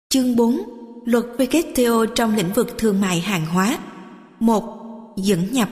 Chương 4. Luật WTO trong lĩnh vực thương mại hàng hóa. 1. Dẫn nhập.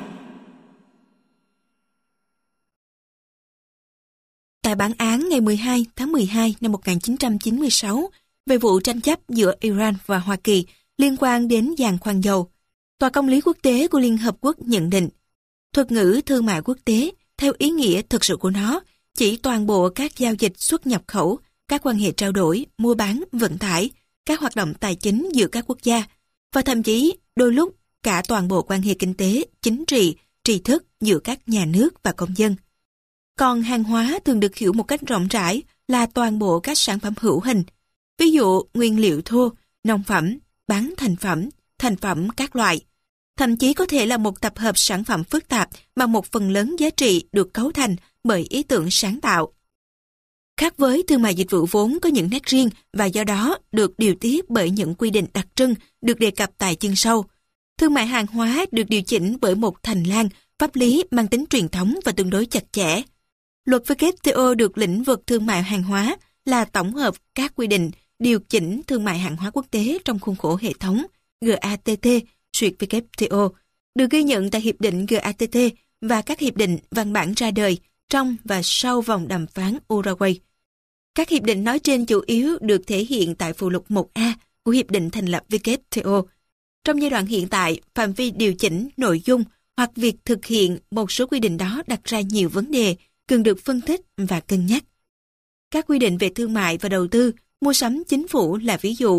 Tại bản án ngày 12 tháng 12 năm 1996 về vụ tranh chấp giữa Iran và Hoa Kỳ liên quan đến giàn khoan dầu, Tòa Công lý Quốc tế của Liên Hợp Quốc nhận định, thuật ngữ thương mại quốc tế, theo ý nghĩa thực sự của nó, chỉ toàn bộ các giao dịch xuất nhập khẩu, các quan hệ trao đổi, mua bán, vận tải, các hoạt động tài chính giữa các quốc gia, và thậm chí đôi lúc cả toàn bộ quan hệ kinh tế, chính trị, tri thức giữa các nhà nước và công dân. Còn hàng hóa thường được hiểu một cách rộng rãi là toàn bộ các sản phẩm hữu hình, ví dụ nguyên liệu thô, nông phẩm, bán thành phẩm các loại. Thậm chí có thể là một tập hợp sản phẩm phức tạp mà một phần lớn giá trị được cấu thành bởi ý tưởng sáng tạo. Khác với thương mại dịch vụ vốn có những nét riêng và do đó được điều tiết bởi những quy định đặc trưng được đề cập tại chương sau, thương mại hàng hóa được điều chỉnh bởi một hành lang pháp lý mang tính truyền thống và tương đối chặt chẽ. Luật WTO được lĩnh vực thương mại hàng hóa là tổng hợp các quy định điều chỉnh thương mại hàng hóa quốc tế trong khuôn khổ hệ thống GATT xuyệt WTO, được ghi nhận tại Hiệp định GATT và các hiệp định văn bản ra đời trong và sau vòng đàm phán Uruguay. Các hiệp định nói trên chủ yếu được thể hiện tại phụ lục 1A của Hiệp định thành lập WTO. Trong giai đoạn hiện tại, phạm vi điều chỉnh, nội dung hoặc việc thực hiện một số quy định đó đặt ra nhiều vấn đề cần được phân tích và cân nhắc. Các quy định về thương mại và đầu tư, mua sắm chính phủ là ví dụ.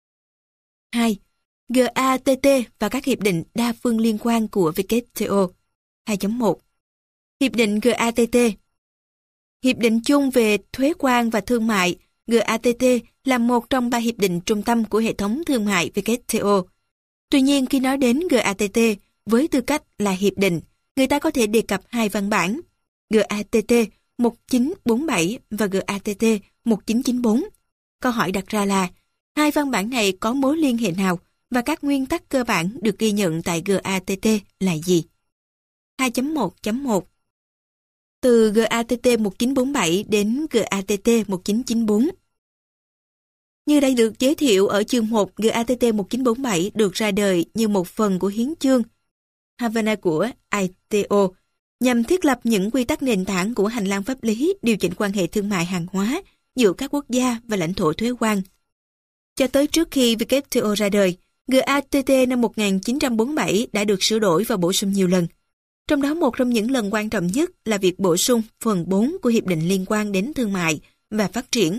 2. GATT và các hiệp định đa phương liên quan của WTO. 2.1. Hiệp định GATT. Hiệp định chung về thuế quan và thương mại GATT là một trong 3 hiệp định trung tâm của hệ thống thương mại WTO. Tuy nhiên khi nói đến GATT với tư cách là hiệp định, người ta có thể đề cập hai văn bản GATT 1947 và GATT 1994. Câu hỏi đặt ra là hai văn bản này có mối liên hệ nào và các nguyên tắc cơ bản được ghi nhận tại GATT là gì? 2.1.1 Từ GATT 1947 đến GATT 1994. Như đã được giới thiệu ở chương 1, GATT 1947 được ra đời như một phần của hiến chương Havana của ITO, nhằm thiết lập những quy tắc nền tảng của hành lang pháp lý điều chỉnh quan hệ thương mại hàng hóa giữa các quốc gia và lãnh thổ thuế quan. Cho tới trước khi WTO ra đời, GATT năm 1947 đã được sửa đổi và bổ sung nhiều lần. Trong đó một trong những lần quan trọng nhất là việc bổ sung phần 4 của hiệp định liên quan đến thương mại và phát triển.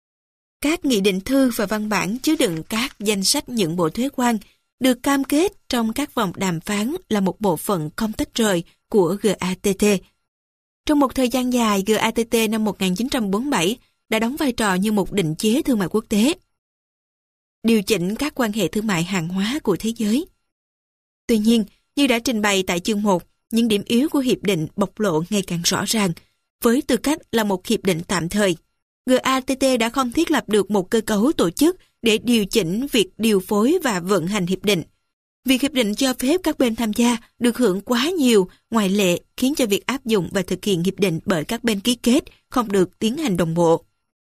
Các nghị định thư và văn bản chứa đựng các danh sách những bộ thuế quan được cam kết trong các vòng đàm phán là một bộ phận không tách rời của GATT. Trong một thời gian dài, GATT năm 1947 đã đóng vai trò như một định chế thương mại quốc tế, điều chỉnh các quan hệ thương mại hàng hóa của thế giới. Tuy nhiên, như đã trình bày tại chương 1, những điểm yếu của hiệp định bộc lộ ngày càng rõ ràng. Với tư cách là một hiệp định tạm thời, GATT đã không thiết lập được một cơ cấu tổ chức để điều chỉnh việc điều phối và vận hành hiệp định. Việc hiệp định cho phép các bên tham gia được hưởng quá nhiều ngoại lệ khiến cho việc áp dụng và thực hiện hiệp định bởi các bên ký kết không được tiến hành đồng bộ.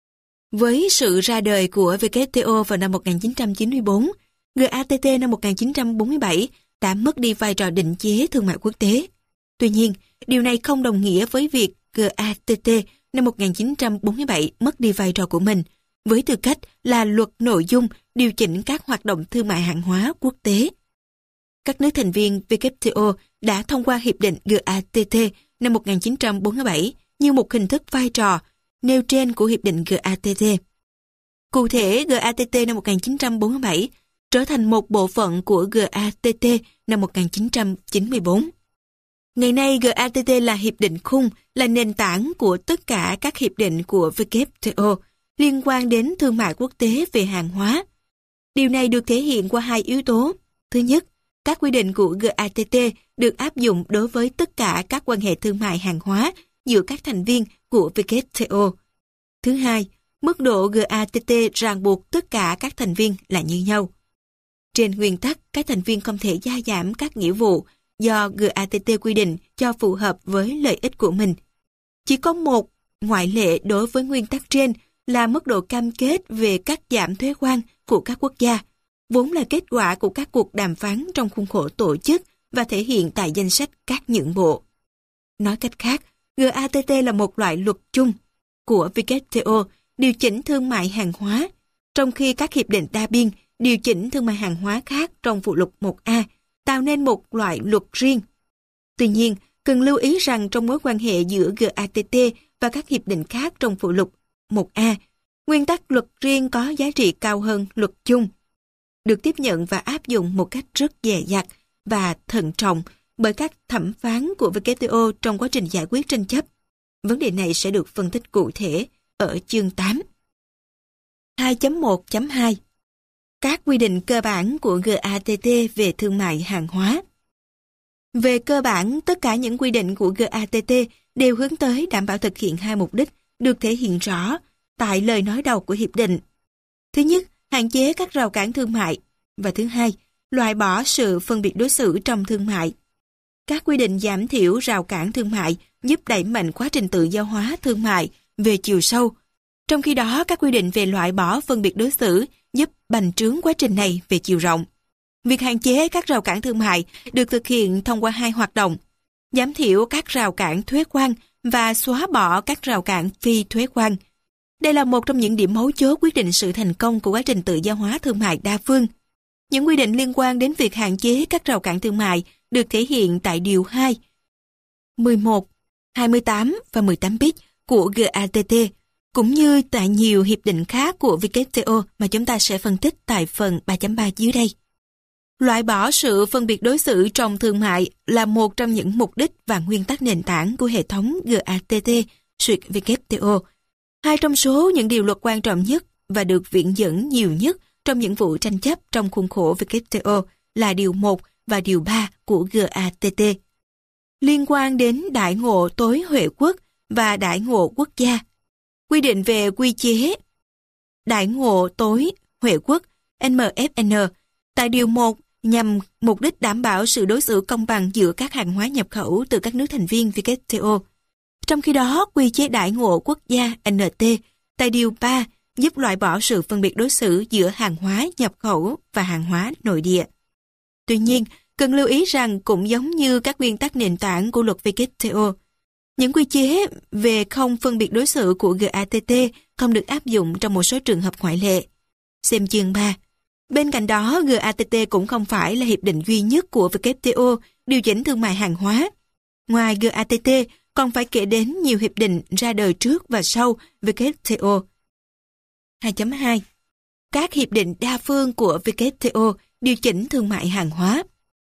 Với sự ra đời của WTO vào năm 1994, GATT năm 1947 đã mất đi vai trò định chế thương mại quốc tế. Tuy nhiên, điều này không đồng nghĩa với việc GATT năm 1947 mất đi vai trò của mình, với tư cách là luật nội dung điều chỉnh các hoạt động thương mại hàng hóa quốc tế. Các nước thành viên WTO đã thông qua hiệp định GATT năm 1947 như một hình thức vai trò nêu trên của hiệp định GATT. Cụ thể, GATT năm 1947 trở thành một bộ phận của GATT năm 1994. Ngày nay, GATT là hiệp định khung, là nền tảng của tất cả các hiệp định của WTO liên quan đến thương mại quốc tế về hàng hóa. Điều này được thể hiện qua hai yếu tố. Thứ nhất, các quy định của GATT được áp dụng đối với tất cả các quan hệ thương mại hàng hóa giữa các thành viên của WTO. Thứ hai, mức độ GATT ràng buộc tất cả các thành viên là như nhau. Trên nguyên tắc, các thành viên không thể gia giảm các nghĩa vụ do GATT quy định cho phù hợp với lợi ích của mình. Chỉ có một ngoại lệ đối với nguyên tắc trên là mức độ cam kết về cắt giảm thuế quan của các quốc gia, vốn là kết quả của các cuộc đàm phán trong khuôn khổ tổ chức và thể hiện tại danh sách các nhượng bộ. Nói cách khác, GATT là một loại luật chung của WTO điều chỉnh thương mại hàng hóa, trong khi các hiệp định đa biên điều chỉnh thương mại hàng hóa khác trong phụ lục 1A tạo nên một loại luật riêng. Tuy nhiên, cần lưu ý rằng trong mối quan hệ giữa GATT và các hiệp định khác trong phụ lục 1A, nguyên tắc luật riêng có giá trị cao hơn luật chung, được tiếp nhận và áp dụng một cách rất dè dặt và thận trọng bởi các thẩm phán của WTO trong quá trình giải quyết tranh chấp. Vấn đề này sẽ được phân tích cụ thể ở chương 8. 2.1.2 Các quy định cơ bản của GATT về thương mại hàng hóa. Về cơ bản, tất cả những quy định của GATT đều hướng tới đảm bảo thực hiện hai mục đích được thể hiện rõ tại lời nói đầu của hiệp định. Thứ nhất, hạn chế các rào cản thương mại, và thứ hai, loại bỏ sự phân biệt đối xử trong thương mại. Các quy định giảm thiểu rào cản thương mại giúp đẩy mạnh quá trình tự do hóa thương mại về chiều sâu, trong khi đó các quy định về loại bỏ phân biệt đối xử giúp bành trướng quá trình này về chiều rộng. Việc hạn chế các rào cản thương mại được thực hiện thông qua hai hoạt động: giảm thiểu các rào cản thuế quan và xóa bỏ các rào cản phi thuế quan. Đây là một trong những điểm mấu chốt quyết định sự thành công của quá trình tự do hóa thương mại đa phương. Những quy định liên quan đến việc hạn chế các rào cản thương mại được thể hiện tại Điều 2, 11, 28 và 18 bis của GATT, cũng như tại nhiều hiệp định khác của WTO mà chúng ta sẽ phân tích tại phần 3.3 dưới đây. Loại bỏ sự phân biệt đối xử trong thương mại là một trong những mục đích và nguyên tắc nền tảng của hệ thống GATT xuyệt WTO. Hai trong số những điều luật quan trọng nhất và được viện dẫn nhiều nhất trong những vụ tranh chấp trong khuôn khổ WTO là Điều 1 và Điều 3 của GATT. Liên quan đến đãi ngộ tối huệ quốc và đãi ngộ quốc gia, quy định về quy chế đãi ngộ tối huệ quốc MFN tại Điều 1 nhằm mục đích đảm bảo sự đối xử công bằng giữa các hàng hóa nhập khẩu từ các nước thành viên WTO. Trong khi đó, quy chế đãi ngộ quốc gia NT tại Điều 3 giúp loại bỏ sự phân biệt đối xử giữa hàng hóa nhập khẩu và hàng hóa nội địa. Tuy nhiên, cần lưu ý rằng cũng giống như các nguyên tắc nền tảng của luật WTO, những quy chế về không phân biệt đối xử của GATT không được áp dụng trong một số trường hợp ngoại lệ. Xem chương 3. Bên cạnh đó, GATT cũng không phải là hiệp định duy nhất của WTO điều chỉnh thương mại hàng hóa. Ngoài GATT, còn phải kể đến nhiều hiệp định ra đời trước và sau WTO. 2.2 Các hiệp định đa phương của WTO điều chỉnh thương mại hàng hóa.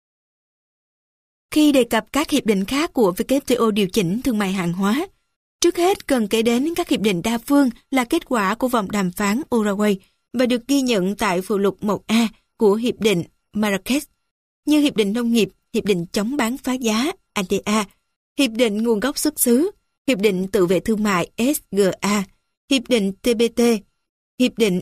Khi đề cập các hiệp định khác của WTO điều chỉnh thương mại hàng hóa, trước hết cần kể đến các hiệp định đa phương là kết quả của vòng đàm phán Uruguay và được ghi nhận tại phụ lục 1A của Hiệp định Marrakech, như Hiệp định Nông nghiệp, Hiệp định chống bán phá giá ADA, Hiệp định Nguồn gốc xuất xứ, Hiệp định Tự vệ thương mại SGA, Hiệp định TPT, Hiệp định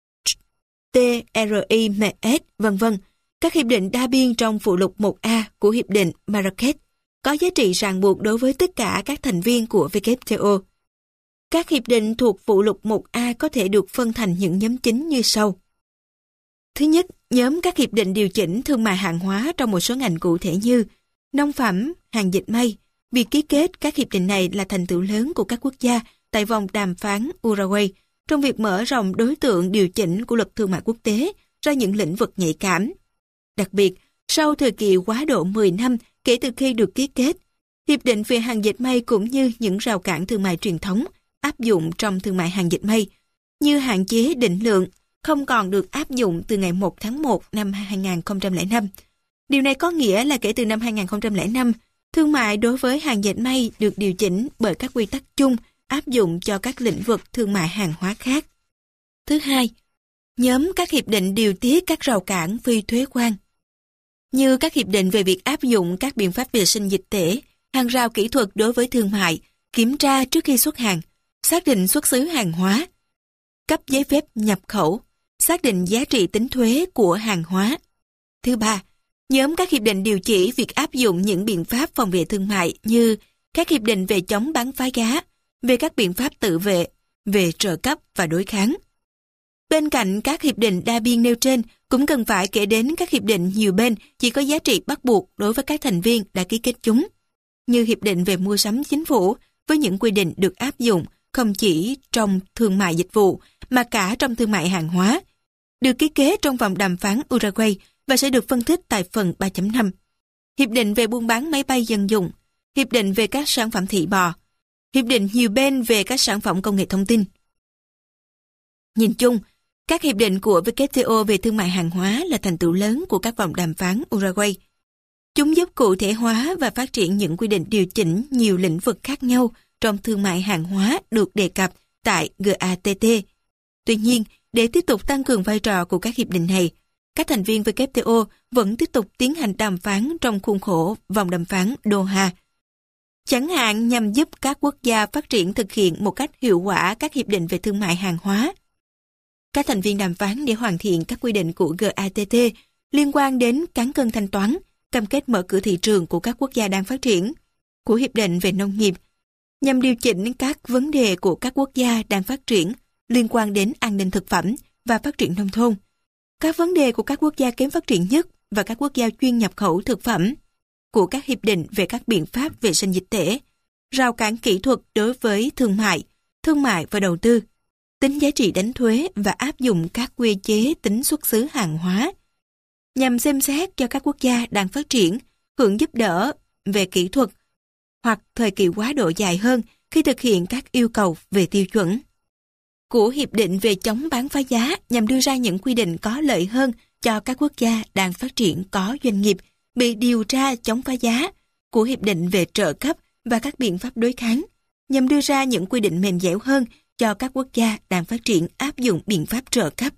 TRIMS, v.v. Các hiệp định đa biên trong phụ lục 1A của Hiệp định Marrakech có giá trị ràng buộc đối với tất cả các thành viên của WTO. Các hiệp định thuộc phụ lục 1A có thể được phân thành những nhóm chính như sau. Thứ nhất, nhóm các hiệp định điều chỉnh thương mại hàng hóa trong một số ngành cụ thể như nông phẩm, hàng dệt may. Việc ký kết các hiệp định này là thành tựu lớn của các quốc gia tại vòng đàm phán Uruguay trong việc mở rộng đối tượng điều chỉnh của luật thương mại quốc tế ra những lĩnh vực nhạy cảm. Đặc biệt, sau thời kỳ quá độ 10 năm kể từ khi được ký kết, hiệp định về hàng dệt may cũng như những rào cản thương mại truyền thống áp dụng trong thương mại hàng dệt may, như hạn chế định lượng, không còn được áp dụng từ ngày 1 tháng 1 năm 2005. Điều này có nghĩa là kể từ năm 2005, thương mại đối với hàng dệt may được điều chỉnh bởi các quy tắc chung áp dụng cho các lĩnh vực thương mại hàng hóa khác. Thứ hai, nhóm các hiệp định điều tiết các rào cản phi thuế quan, như các hiệp định về việc áp dụng các biện pháp vệ sinh dịch tễ, hàng rào kỹ thuật đối với thương mại, kiểm tra trước khi xuất hàng, xác định xuất xứ hàng hóa, cấp giấy phép nhập khẩu, xác định giá trị tính thuế của hàng hóa. Thứ ba, nhóm các hiệp định điều chỉ việc áp dụng những biện pháp phòng vệ thương mại như các hiệp định về chống bán phá giá, về các biện pháp tự vệ, về trợ cấp và đối kháng. Bên cạnh các hiệp định đa biên nêu trên, cũng cần phải kể đến các hiệp định nhiều bên chỉ có giá trị bắt buộc đối với các thành viên đã ký kết chúng, như hiệp định về mua sắm chính phủ với những quy định được áp dụng không chỉ trong thương mại dịch vụ mà cả trong thương mại hàng hóa, được ký kết trong vòng đàm phán Uruguay và sẽ được phân tích tại phần 3.5. Hiệp định về buôn bán máy bay dân dụng, hiệp định về các sản phẩm thịt bò, hiệp định nhiều bên về các sản phẩm công nghệ thông tin. Nhìn chung, các hiệp định của WTO về thương mại hàng hóa là thành tựu lớn của các vòng đàm phán Uruguay. Chúng giúp cụ thể hóa và phát triển những quy định điều chỉnh nhiều lĩnh vực khác nhau trong thương mại hàng hóa được đề cập tại GATT. Tuy nhiên, để tiếp tục tăng cường vai trò của các hiệp định này, các thành viên WTO vẫn tiếp tục tiến hành đàm phán trong khuôn khổ vòng đàm phán Doha. Chẳng hạn nhằm giúp các quốc gia phát triển thực hiện một cách hiệu quả các hiệp định về thương mại hàng hóa. Các thành viên đàm phán để hoàn thiện các quy định của GATT liên quan đến cán cân thanh toán, cam kết mở cửa thị trường của các quốc gia đang phát triển, của hiệp định về nông nghiệp, nhằm điều chỉnh các vấn đề của các quốc gia đang phát triển liên quan đến an ninh thực phẩm và phát triển nông thôn, các vấn đề của các quốc gia kém phát triển nhất và các quốc gia chuyên nhập khẩu thực phẩm, của các hiệp định về các biện pháp vệ sinh dịch tễ, rào cản kỹ thuật đối với thương mại và đầu tư, tính giá trị đánh thuế và áp dụng các quy chế tính xuất xứ hàng hóa, nhằm xem xét cho các quốc gia đang phát triển hưởng giúp đỡ về kỹ thuật hoặc thời kỳ quá độ dài hơn khi thực hiện các yêu cầu về tiêu chuẩn. Của hiệp định về chống bán phá giá nhằm đưa ra những quy định có lợi hơn cho các quốc gia đang phát triển có doanh nghiệp bị điều tra chống phá giá, của hiệp định về trợ cấp và các biện pháp đối kháng nhằm đưa ra những quy định mềm dẻo hơn cho các quốc gia đang phát triển áp dụng biện pháp trợ cấp.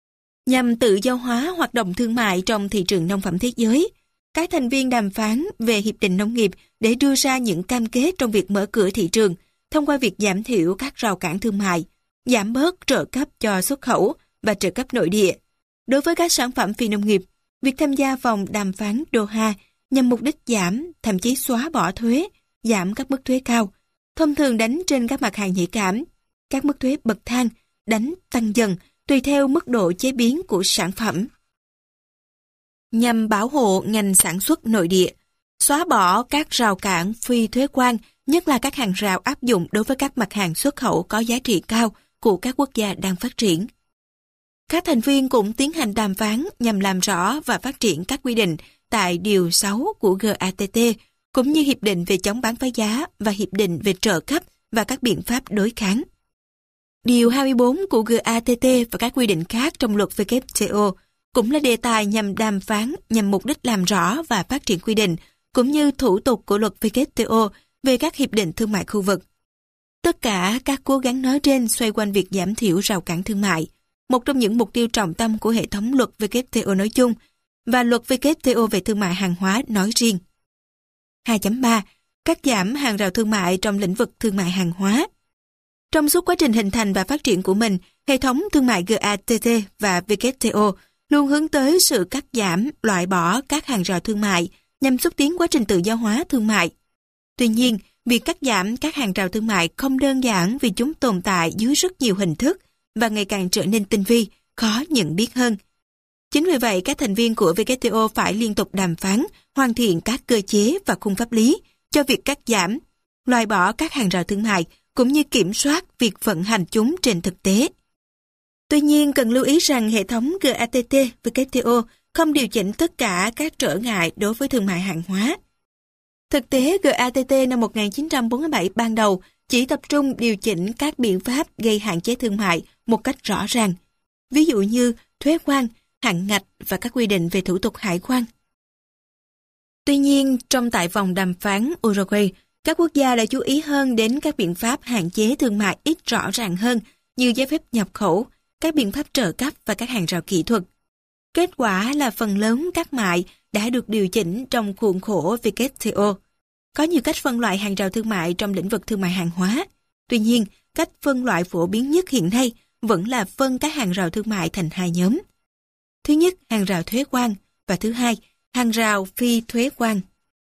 Nhằm tự do hóa hoạt động thương mại trong thị trường nông phẩm thế giới, các thành viên đàm phán về hiệp định nông nghiệp để đưa ra những cam kết trong việc mở cửa thị trường thông qua việc giảm thiểu các rào cản thương mại, giảm bớt trợ cấp cho xuất khẩu và trợ cấp nội địa. Đối với các sản phẩm phi nông nghiệp, việc tham gia vòng đàm phán Doha nhằm mục đích giảm, thậm chí xóa bỏ thuế, giảm các mức thuế cao, thông thường đánh trên các mặt hàng nhạy cảm, các mức thuế bậc thang, đánh tăng dần tùy theo mức độ chế biến của sản phẩm. Nhằm bảo hộ ngành sản xuất nội địa, xóa bỏ các rào cản phi thuế quan, nhất là các hàng rào áp dụng đối với các mặt hàng xuất khẩu có giá trị cao của các quốc gia đang phát triển. Các thành viên cũng tiến hành đàm phán nhằm làm rõ và phát triển các quy định tại Điều 6 của GATT, cũng như Hiệp định về chống bán phá giá và Hiệp định về trợ cấp và các biện pháp đối kháng. Điều 24 của GATT và các quy định khác trong luật WTO cũng là đề tài nhằm đàm phán nhằm mục đích làm rõ và phát triển quy định, cũng như thủ tục của luật WTO về các hiệp định thương mại khu vực. Tất cả các cố gắng nói trên xoay quanh việc giảm thiểu rào cản thương mại, một trong những mục tiêu trọng tâm của hệ thống luật WTO nói chung và luật WTO về thương mại hàng hóa nói riêng. 2.3. Cắt giảm hàng rào thương mại trong lĩnh vực thương mại hàng hóa. Trong suốt quá trình hình thành và phát triển của mình, hệ thống thương mại GATT và WTO luôn hướng tới sự cắt giảm, loại bỏ các hàng rào thương mại nhằm xúc tiến quá trình tự do hóa thương mại. Tuy nhiên, việc cắt giảm các hàng rào thương mại không đơn giản vì chúng tồn tại dưới rất nhiều hình thức và ngày càng trở nên tinh vi, khó nhận biết hơn. Chính vì vậy, các thành viên của WTO phải liên tục đàm phán, hoàn thiện các cơ chế và khung pháp lý cho việc cắt giảm, loại bỏ các hàng rào thương mại, cũng như kiểm soát việc vận hành chúng trên thực tế. Tuy nhiên, cần lưu ý rằng hệ thống GATT WTO không điều chỉnh tất cả các trở ngại đối với thương mại hàng hóa. Thực tế, GATT năm 1947 ban đầu chỉ tập trung điều chỉnh các biện pháp gây hạn chế thương mại một cách rõ ràng, ví dụ như thuế quan, hạn ngạch và các quy định về thủ tục hải quan. Tuy nhiên, tại vòng đàm phán Uruguay, các quốc gia đã chú ý hơn đến các biện pháp hạn chế thương mại ít rõ ràng hơn như giấy phép nhập khẩu, các biện pháp trợ cấp và các hàng rào kỹ thuật. Kết quả là phần lớn các mại đã được điều chỉnh trong khuôn khổ WTO. Có nhiều cách phân loại hàng rào thương mại trong lĩnh vực thương mại hàng hóa. Tuy nhiên, cách phân loại phổ biến nhất hiện nay vẫn là phân các hàng rào thương mại thành hai nhóm. Thứ nhất, hàng rào thuế quan và thứ hai, hàng rào phi thuế quan.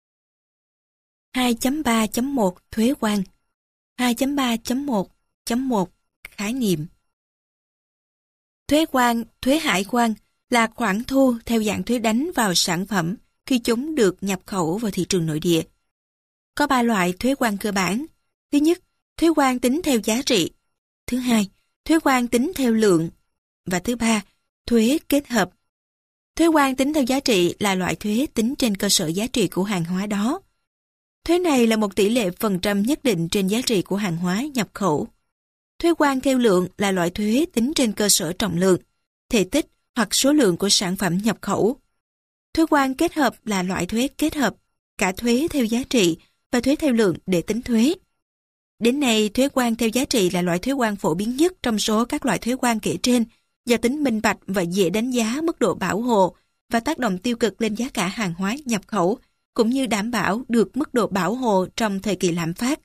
2.3.1 Thuế quan. 2.3.1.1 Khái niệm. Thuế quan, thuế hải quan là khoản thu theo dạng thuế đánh vào sản phẩm khi chúng được nhập khẩu vào thị trường nội địa. Có 3 loại thuế quan cơ bản. Thứ nhất, thuế quan tính theo giá trị. Thứ hai, thuế quan tính theo lượng. Và thứ ba, thuế kết hợp. Thuế quan tính theo giá trị là loại thuế tính trên cơ sở giá trị của hàng hóa đó. Thuế này là một tỷ lệ phần trăm nhất định trên giá trị của hàng hóa nhập khẩu. Thuế quan theo lượng là loại thuế tính trên cơ sở trọng lượng, thể tích hoặc số lượng của sản phẩm nhập khẩu. Thuế quan kết hợp là loại thuế kết hợp, cả thuế theo giá trị và thuế theo lượng để tính thuế. Đến nay, thuế quan theo giá trị là loại thuế quan phổ biến nhất trong số các loại thuế quan kể trên, do tính minh bạch và dễ đánh giá mức độ bảo hộ và tác động tiêu cực lên giá cả hàng hóa nhập khẩu, cũng như đảm bảo được mức độ bảo hộ trong thời kỳ lạm phát.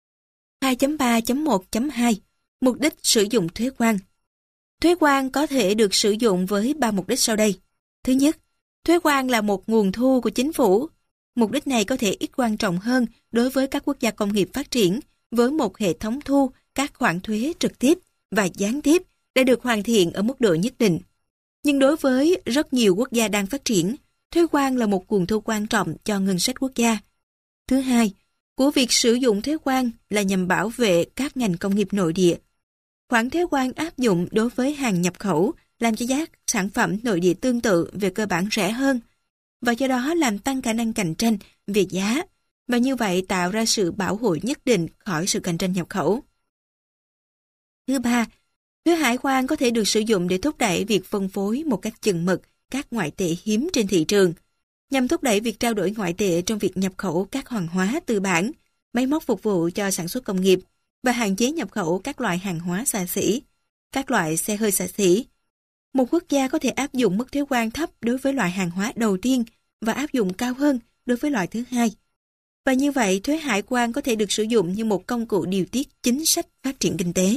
2.3.1.2 Mục đích sử dụng thuế quan. Thuế quan có thể được sử dụng với 3 mục đích sau đây. Thứ nhất, thuế quan là một nguồn thu của chính phủ. Mục đích này có thể ít quan trọng hơn đối với các quốc gia công nghiệp phát triển, với một hệ thống thu các khoản thuế trực tiếp và gián tiếp đã được hoàn thiện ở mức độ nhất định. Nhưng đối với rất nhiều quốc gia đang phát triển, thuế quan là một nguồn thu quan trọng cho ngân sách quốc gia. Thứ hai, của việc sử dụng thuế quan là nhằm bảo vệ các ngành công nghiệp nội địa. Khoản thuế quan áp dụng đối với hàng nhập khẩu làm cho giá sản phẩm nội địa tương tự về cơ bản rẻ hơn, và do đó làm tăng khả năng cạnh tranh về giá, và như vậy tạo ra sự bảo hộ nhất định khỏi sự cạnh tranh nhập khẩu. Thứ ba, thuế hải quan có thể được sử dụng để thúc đẩy việc phân phối một cách chừng mực các ngoại tệ hiếm trên thị trường, nhằm thúc đẩy việc trao đổi ngoại tệ trong việc nhập khẩu các hàng hóa tư bản, máy móc phục vụ cho sản xuất công nghiệp, và hạn chế nhập khẩu các loại hàng hóa xa xỉ, các loại xe hơi xa xỉ. Một quốc gia có thể áp dụng mức thuế quan thấp đối với loại hàng hóa đầu tiên và áp dụng cao hơn đối với loại thứ hai. Và như vậy, thuế hải quan có thể được sử dụng như một công cụ điều tiết chính sách phát triển kinh tế.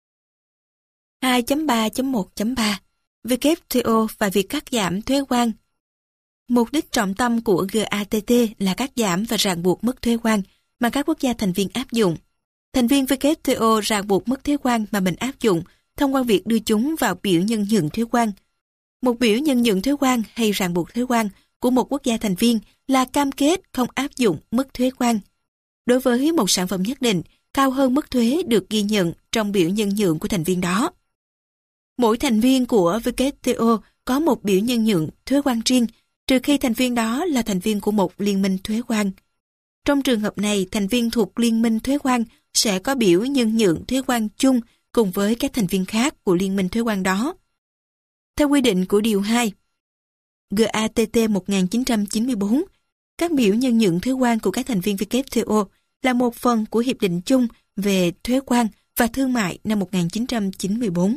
2.3.1.3 WTO và việc cắt giảm thuế quan. Mục đích trọng tâm của GATT là cắt giảm và ràng buộc mức thuế quan mà các quốc gia thành viên áp dụng. Thành viên WTO ràng buộc mức thuế quan mà mình áp dụng thông qua việc đưa chúng vào biểu nhân nhượng thuế quan. Một biểu nhân nhượng thuế quan hay ràng buộc thuế quan của một quốc gia thành viên là cam kết không áp dụng mức thuế quan đối với một sản phẩm nhất định cao hơn mức thuế được ghi nhận trong biểu nhân nhượng của thành viên đó. Mỗi thành viên của WTO có một biểu nhân nhượng thuế quan riêng, trừ khi thành viên đó là thành viên của một liên minh thuế quan. Trong trường hợp này, thành viên thuộc liên minh thuế quan sẽ có biểu nhân nhượng thuế quan chung cùng với các thành viên khác của liên minh thuế quan đó. Theo quy định của Điều 2, GATT 1994, các biểu nhân nhượng thuế quan của các thành viên WTO là một phần của Hiệp định chung về thuế quan và thương mại năm 1994.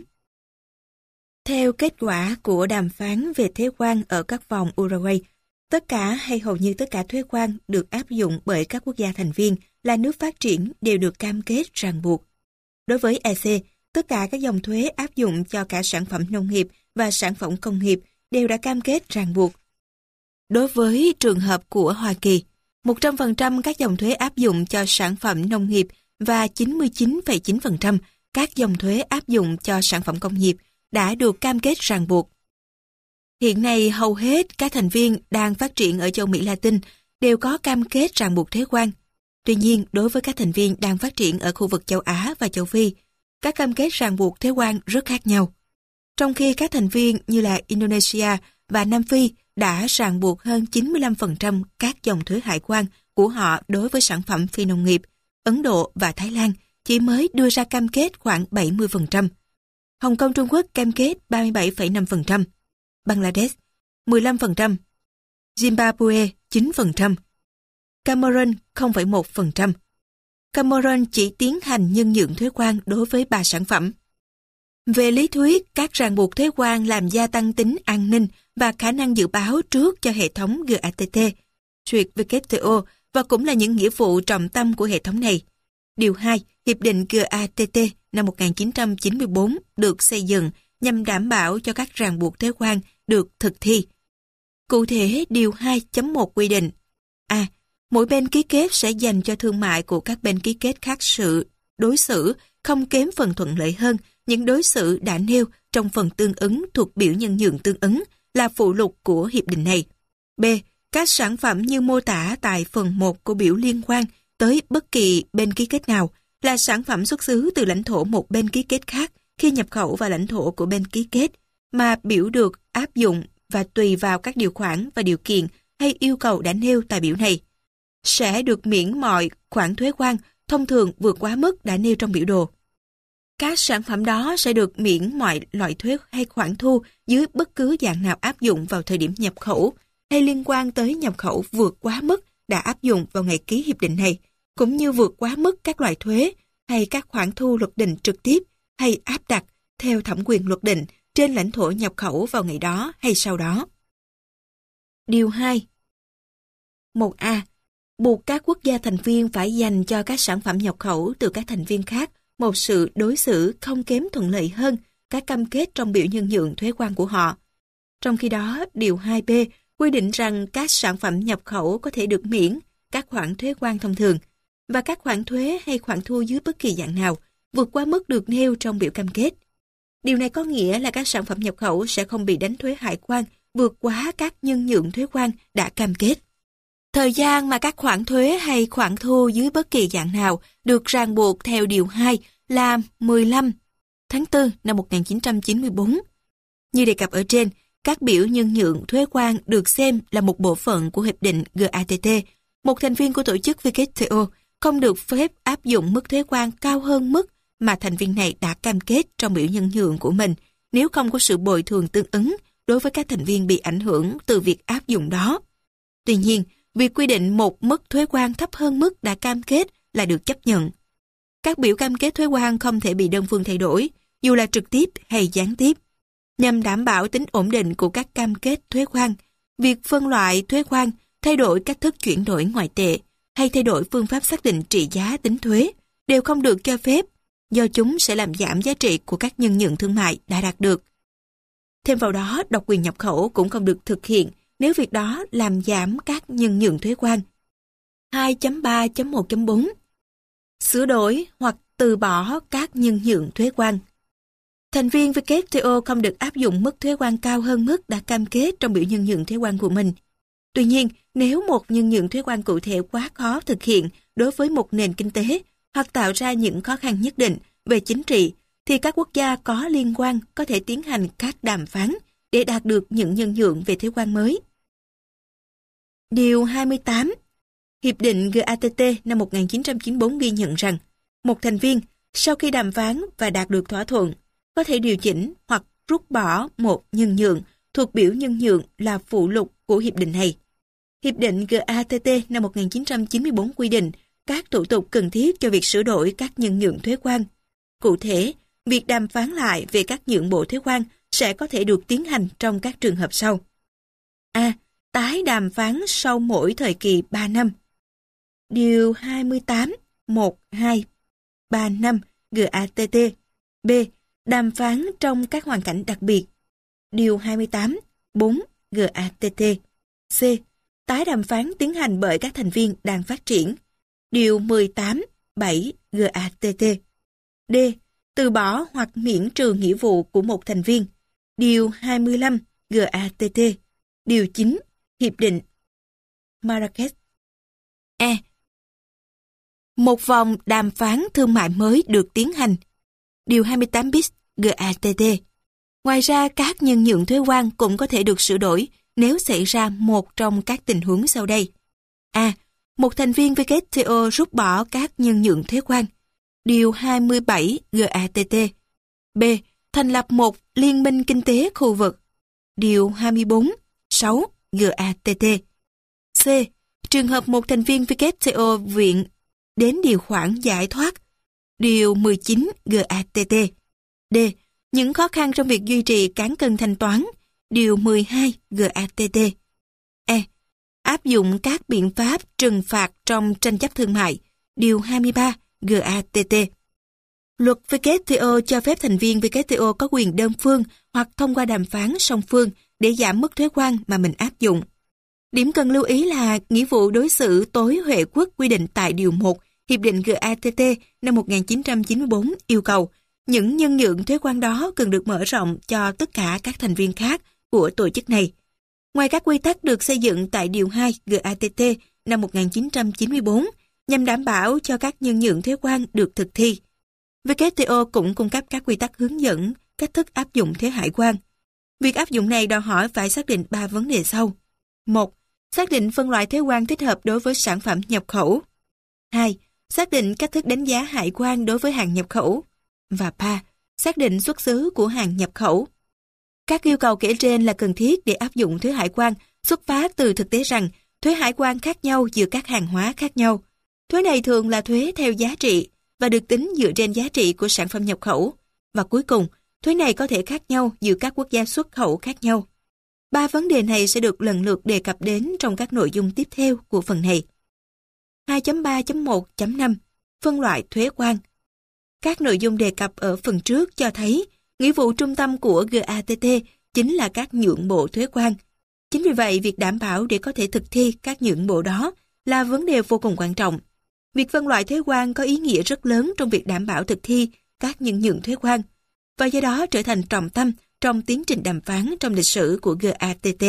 Theo kết quả của đàm phán về thuế quan ở các vòng Uruguay, tất cả hay hầu như tất cả thuế quan được áp dụng bởi các quốc gia thành viên là nước phát triển đều được cam kết ràng buộc. Đối với EC, tất cả các dòng thuế áp dụng cho cả sản phẩm nông nghiệp và sản phẩm công nghiệp đều đã cam kết ràng buộc. Đối với trường hợp của Hoa Kỳ, 100% các dòng thuế áp dụng cho sản phẩm nông nghiệp và 99,9% các dòng thuế áp dụng cho sản phẩm công nghiệp đã được cam kết ràng buộc. Hiện nay, hầu hết các thành viên đang phát triển ở châu Mỹ Latin đều có cam kết ràng buộc thuế quan. Tuy nhiên, đối với các thành viên đang phát triển ở khu vực châu Á và châu Phi, các cam kết ràng buộc thuế quan rất khác nhau. Trong khi các thành viên như là Indonesia và Nam Phi đã ràng buộc hơn 95% các dòng thuế hải quan của họ đối với sản phẩm phi nông nghiệp, Ấn Độ và Thái Lan chỉ mới đưa ra cam kết khoảng 70%. Hồng Kông Trung Quốc cam kết 37,5%, Bangladesh 15%, Zimbabwe 9%, Cameroon 0,1%. Cameroon chỉ tiến hành nhân nhượng thuế quan đối với 3 sản phẩm. Về lý thuyết, các ràng buộc thuế quan làm gia tăng tính an ninh và khả năng dự báo trước cho hệ thống GATT, duyệt WTO và cũng là những nghĩa vụ trọng tâm của hệ thống này. Điều 2, Hiệp định GATT năm 1994 được xây dựng nhằm đảm bảo cho các ràng buộc thuế quan được thực thi. Cụ thể, Điều 2.1 quy định A. Mỗi bên ký kết sẽ dành cho thương mại của các bên ký kết khác sự đối xử không kém phần thuận lợi hơn những đối xử đã nêu trong phần tương ứng thuộc biểu nhân nhượng tương ứng là phụ lục của hiệp định này. B. Các sản phẩm như mô tả tại phần 1 của biểu liên quan tới bất kỳ bên ký kết nào là sản phẩm xuất xứ từ lãnh thổ một bên ký kết khác khi nhập khẩu vào lãnh thổ của bên ký kết, mà biểu được áp dụng và tùy vào các điều khoản và điều kiện hay yêu cầu đã nêu tại biểu này, sẽ được miễn mọi khoản thuế quan thông thường vượt quá mức đã nêu trong biểu đồ. Các sản phẩm đó sẽ được miễn mọi loại thuế hay khoản thu dưới bất cứ dạng nào áp dụng vào thời điểm nhập khẩu hay liên quan tới nhập khẩu vượt quá mức đã áp dụng vào ngày ký hiệp định này, cũng như vượt quá mức các loại thuế hay các khoản thu luật định trực tiếp hay áp đặt theo thẩm quyền luật định trên lãnh thổ nhập khẩu vào ngày đó hay sau đó. Điều 2. 1A. Buộc các quốc gia thành viên phải dành cho các sản phẩm nhập khẩu từ các thành viên khác một sự đối xử không kém thuận lợi hơn các cam kết trong biểu nhân nhượng thuế quan của họ. Trong khi đó, điều 2B quy định rằng các sản phẩm nhập khẩu có thể được miễn các khoản thuế quan thông thường và các khoản thuế hay khoản thu dưới bất kỳ dạng nào vượt qua mức được nêu trong biểu cam kết. Điều này có nghĩa là các sản phẩm nhập khẩu sẽ không bị đánh thuế hải quan vượt quá các nhân nhượng thuế quan đã cam kết. Thời gian mà các khoản thuế hay khoản thu dưới bất kỳ dạng nào được ràng buộc theo điều 2 là 15 tháng 4 năm 1994. Như đề cập ở trên, các biểu nhân nhượng thuế quan được xem là một bộ phận của Hiệp định GATT. Một thành viên của tổ chức WTO không được phép áp dụng mức thuế quan cao hơn mức mà thành viên này đã cam kết trong biểu nhân nhượng của mình nếu không có sự bồi thường tương ứng đối với các thành viên bị ảnh hưởng từ việc áp dụng đó. Tuy nhiên, việc quy định một mức thuế quan thấp hơn mức đã cam kết là được chấp nhận. Các biểu cam kết thuế quan không thể bị đơn phương thay đổi, dù là trực tiếp hay gián tiếp. Nhằm đảm bảo tính ổn định của các cam kết thuế quan, việc phân loại thuế quan, thay đổi cách thức chuyển đổi ngoại tệ hay thay đổi phương pháp xác định trị giá tính thuế đều không được cho phép, do chúng sẽ làm giảm giá trị của các nhân nhượng thương mại đã đạt được. Thêm vào đó, độc quyền nhập khẩu cũng không được thực hiện nếu việc đó làm giảm các nhân nhượng thuế quan. 2.3.1.4 Sửa đổi hoặc từ bỏ các nhân nhượng thuế quan. Thành viên WTO không được áp dụng mức thuế quan cao hơn mức đã cam kết trong biểu nhân nhượng thuế quan của mình. Tuy nhiên, nếu một nhân nhượng thuế quan cụ thể quá khó thực hiện đối với một nền kinh tế hoặc tạo ra những khó khăn nhất định về chính trị, thì các quốc gia có liên quan có thể tiến hành các đàm phán để đạt được những nhân nhượng về thuế quan mới. Điều 28. Hiệp định GATT năm 1994 ghi nhận rằng một thành viên sau khi đàm phán và đạt được thỏa thuận có thể điều chỉnh hoặc rút bỏ một nhân nhượng thuộc biểu nhân nhượng là phụ lục của hiệp định này. Hiệp định GATT năm 1994 quy định các thủ tục cần thiết cho việc sửa đổi các nhân nhượng thuế quan. Cụ thể, việc đàm phán lại về các nhượng bộ thuế quan sẽ có thể được tiến hành trong các trường hợp sau. A. Tái đàm phán sau mỗi thời kỳ 3 năm. Điều 28, 1, 2, 3 năm GATT. B. Đàm phán trong các hoàn cảnh đặc biệt. Điều 28, 4 GATT. C. Tái đàm phán tiến hành bởi các thành viên đang phát triển. Điều 18, 7 GATT. D. Từ bỏ hoặc miễn trừ nghĩa vụ của một thành viên. Điều 25 GATT. Điều 9 Hiệp định Marrakech. E. Một vòng đàm phán thương mại mới được tiến hành. Điều 28 bis GATT. Ngoài ra, các nhân nhượng thuế quan cũng có thể được sửa đổi nếu xảy ra một trong các tình huống sau đây. A. Một thành viên WTO rút bỏ các nhân nhượng thuế quan. Điều 27 GATT. B. Thành lập một liên minh kinh tế khu vực. Điều 24, 6 GATT. C. Trường hợp một thành viên WTO viện đến điều khoản giải thoát. Điều 19 GATT. D. Những khó khăn trong việc duy trì cán cân thanh toán. Điều 12 GATT. E. Áp dụng các biện pháp trừng phạt trong tranh chấp thương mại. Điều 23 GATT. Luật WTO cho phép thành viên WTO có quyền đơn phương hoặc thông qua đàm phán song phương để giảm mức thuế quan mà mình áp dụng. Điểm cần lưu ý là nghĩa vụ đối xử tối huệ quốc quy định tại Điều 1 Hiệp định GATT năm 1994 yêu cầu Những nhân nhượng thuế quan đó cần được mở rộng cho tất cả các thành viên khác của tổ chức này. Ngoài các quy tắc được xây dựng tại Điều 2 GATT năm 1994 nhằm đảm bảo cho các nhân nhượng thuế quan được thực thi, WTO cũng cung cấp các quy tắc hướng dẫn cách thức áp dụng thuế hải quan. Việc áp dụng này đòi hỏi phải xác định 3 vấn đề sau. 1. Xác định phân loại thuế quan thích hợp đối với sản phẩm nhập khẩu. 2. Xác định cách thức đánh giá hải quan đối với hàng nhập khẩu. Và 3. Xác định xuất xứ của hàng nhập khẩu. Các yêu cầu kể trên là cần thiết để áp dụng thuế hải quan xuất phát từ thực tế rằng thuế hải quan khác nhau giữa các hàng hóa khác nhau. Thuế này thường là thuế theo giá trị và được tính dựa trên giá trị của sản phẩm nhập khẩu. Và cuối cùng, thuế này có thể khác nhau giữa các quốc gia xuất khẩu khác nhau. 3 vấn đề này sẽ được lần lượt đề cập đến trong các nội dung tiếp theo của phần này. 2.3.1.5 Phân loại thuế quan. Các nội dung đề cập ở phần trước cho thấy nghĩa vụ trung tâm của GATT chính là các nhượng bộ thuế quan. Chính vì vậy, việc đảm bảo để có thể thực thi các nhượng bộ đó là vấn đề vô cùng quan trọng. Việc phân loại thuế quan có ý nghĩa rất lớn trong việc đảm bảo thực thi các nhân nhượng thuế quan, và do đó trở thành trọng tâm trong tiến trình đàm phán trong lịch sử của GATT.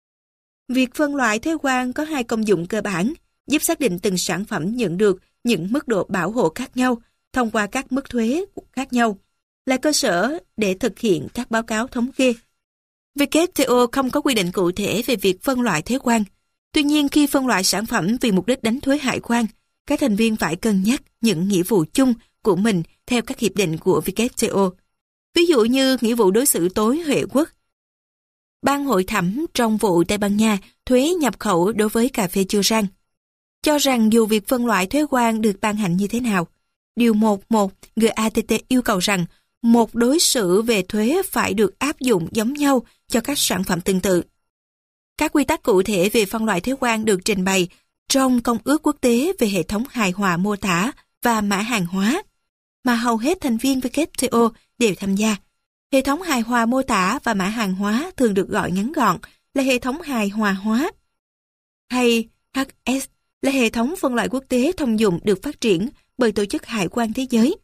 Việc phân loại thuế quan có 2 công dụng cơ bản, giúp xác định từng sản phẩm nhận được những mức độ bảo hộ khác nhau thông qua các mức thuế khác nhau, là cơ sở để thực hiện các báo cáo thống kê. WTO không có quy định cụ thể về việc phân loại thuế quan. Tuy nhiên, khi phân loại sản phẩm vì mục đích đánh thuế hải quan, các thành viên phải cân nhắc những nghĩa vụ chung của mình theo các hiệp định của WTO. Ví dụ như nghĩa vụ đối xử tối huệ quốc. Ban hội thẩm trong vụ Tây Ban Nha thuế nhập khẩu đối với cà phê chua rang cho rằng dù việc phân loại thuế quan được ban hành như thế nào, Điều 1.1 GATT yêu cầu rằng một đối xử về thuế phải được áp dụng giống nhau cho các sản phẩm tương tự. Các quy tắc cụ thể về phân loại thuế quan được trình bày trong Công ước Quốc tế về hệ thống hài hòa mô tả và mã hàng hóa, mà hầu hết thành viên WTO đều tham gia. Hệ thống hài hòa mô tả và mã hàng hóa thường được gọi ngắn gọn là hệ thống hài hòa hóa, hay HS là hệ thống phân loại quốc tế thông dụng được phát triển bởi Tổ chức Hải quan Thế giới.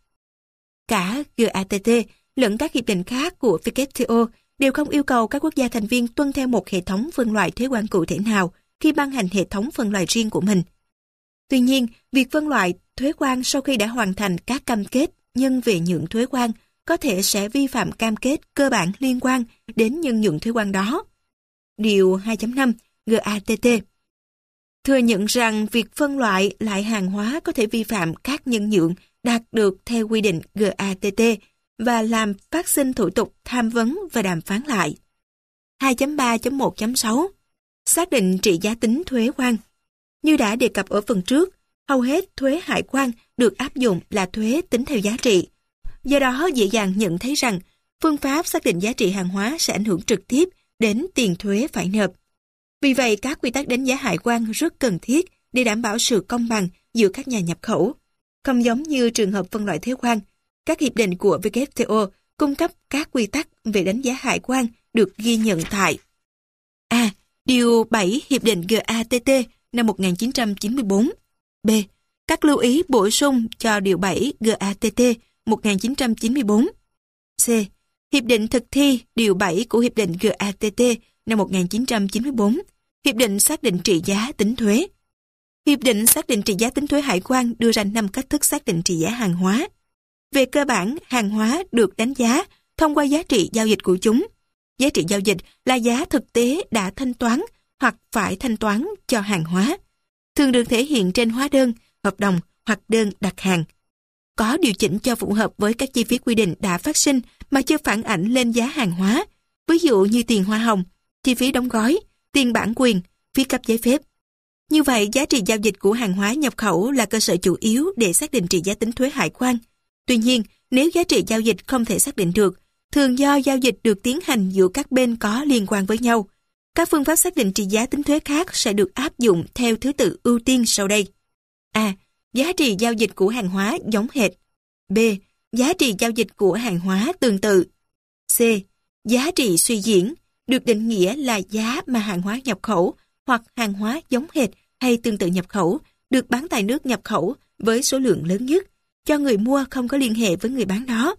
Cả GATT lẫn các hiệp định khác của WTO đều không yêu cầu các quốc gia thành viên tuân theo một hệ thống phân loại thuế quan cụ thể nào khi ban hành hệ thống phân loại riêng của mình. Tuy nhiên, việc phân loại thuế quan sau khi đã hoàn thành các cam kết nhân về nhượng thuế quan có thể sẽ vi phạm cam kết cơ bản liên quan đến nhân nhượng thuế quan đó. Điều 2.5 GATT thừa nhận rằng việc phân loại lại hàng hóa có thể vi phạm các nhân nhượng đạt được theo quy định GATT và làm phát sinh thủ tục tham vấn và đàm phán lại. 2.3.1.6 Xác định trị giá tính thuế quan. Như đã đề cập ở phần trước, hầu hết thuế hải quan được áp dụng là thuế tính theo giá trị. Do đó dễ dàng nhận thấy rằng phương pháp xác định giá trị hàng hóa sẽ ảnh hưởng trực tiếp đến tiền thuế phải nộp. Vì vậy, các quy tắc đánh giá hải quan rất cần thiết để đảm bảo sự công bằng giữa các nhà nhập khẩu. Không giống như trường hợp phân loại thuế quan, các hiệp định của WTO cung cấp các quy tắc về đánh giá hải quan được ghi nhận tại A. Điều 7 Hiệp định GATT năm 1994. B. Các lưu ý bổ sung cho Điều 7 GATT 1994. C. Hiệp định thực thi Điều 7 của Hiệp định GATT năm 1994. Hiệp định xác định trị giá tính thuế. Hiệp định xác định trị giá tính thuế hải quan đưa ra 5 cách thức xác định trị giá hàng hóa. Về cơ bản, hàng hóa được đánh giá thông qua giá trị giao dịch của chúng. Giá trị giao dịch là giá thực tế đã thanh toán hoặc phải thanh toán cho hàng hóa, thường được thể hiện trên hóa đơn, hợp đồng hoặc đơn đặt hàng. Có điều chỉnh cho phù hợp với các chi phí quy định đã phát sinh mà chưa phản ảnh lên giá hàng hóa, ví dụ như tiền hoa hồng, chi phí đóng gói, tiền bản quyền, phí cấp giấy phép. Như vậy, giá trị giao dịch của hàng hóa nhập khẩu là cơ sở chủ yếu để xác định trị giá tính thuế hải quan. Tuy nhiên, nếu giá trị giao dịch không thể xác định được, thường do giao dịch được tiến hành giữa các bên có liên quan với nhau, các phương pháp xác định trị giá tính thuế khác sẽ được áp dụng theo thứ tự ưu tiên sau đây. A. Giá trị giao dịch của hàng hóa giống hệt. B. Giá trị giao dịch của hàng hóa tương tự. C. Giá trị suy diễn được định nghĩa là giá mà hàng hóa nhập khẩu hoặc hàng hóa giống hệt hay tương tự nhập khẩu được bán tại nước nhập khẩu với số lượng lớn nhất, cho người mua không có liên hệ với người bán đó.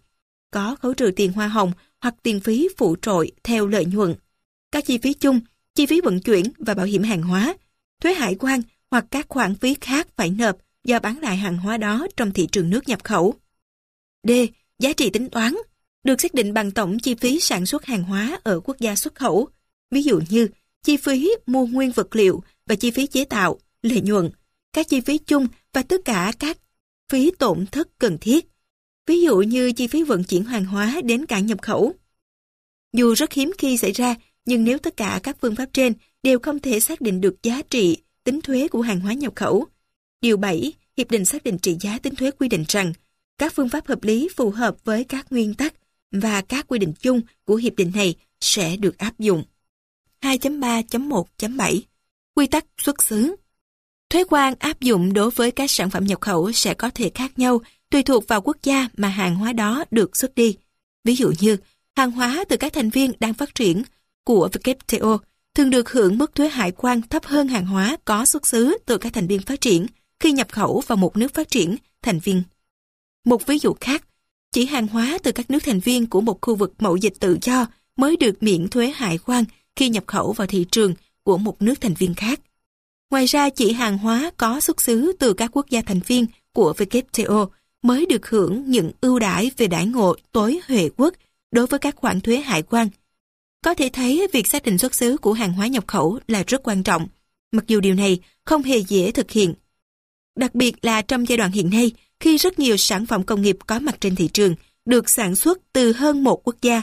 có khấu trừ tiền hoa hồng hoặc tiền phí phụ trội theo lợi nhuận, các chi phí chung, chi phí vận chuyển và bảo hiểm hàng hóa, thuế hải quan hoặc các khoản phí khác phải nộp do bán lại hàng hóa đó trong thị trường nước nhập khẩu. D. Giá trị tính toán được xác định bằng tổng chi phí sản xuất hàng hóa ở quốc gia xuất khẩu, ví dụ như chi phí mua nguyên vật liệu và chi phí chế tạo, lợi nhuận, các chi phí chung và tất cả các phí tổn thất cần thiết, ví dụ như chi phí vận chuyển hàng hóa đến cảng nhập khẩu. Dù rất hiếm khi xảy ra, nhưng nếu tất cả các phương pháp trên đều không thể xác định được giá trị tính thuế của hàng hóa nhập khẩu, Điều 7, Hiệp định xác định trị giá tính thuế quy định rằng các phương pháp hợp lý phù hợp với các nguyên tắc và các quy định chung của hiệp định này sẽ được áp dụng. 2.3.1.7 Quy tắc xuất xứ. Thuế quan áp dụng đối với các sản phẩm nhập khẩu sẽ có thể khác nhau tùy thuộc vào quốc gia mà hàng hóa đó được xuất đi. Ví dụ như, hàng hóa từ các thành viên đang phát triển của WTO thường được hưởng mức thuế hải quan thấp hơn hàng hóa có xuất xứ từ các thành viên phát triển khi nhập khẩu vào một nước phát triển, thành viên. Một ví dụ khác, chỉ hàng hóa từ các nước thành viên của một khu vực mậu dịch tự do mới được miễn thuế hải quan khi nhập khẩu vào thị trường của một nước thành viên khác. Ngoài ra, chỉ hàng hóa có xuất xứ từ các quốc gia thành viên của WTO mới được hưởng những ưu đãi về đãi ngộ tối huệ quốc đối với các khoản thuế hải quan. Có thể thấy việc xác định xuất xứ của hàng hóa nhập khẩu là rất quan trọng, mặc dù điều này không hề dễ thực hiện. Đặc biệt là trong giai đoạn hiện nay, khi rất nhiều sản phẩm công nghiệp có mặt trên thị trường được sản xuất từ hơn một quốc gia.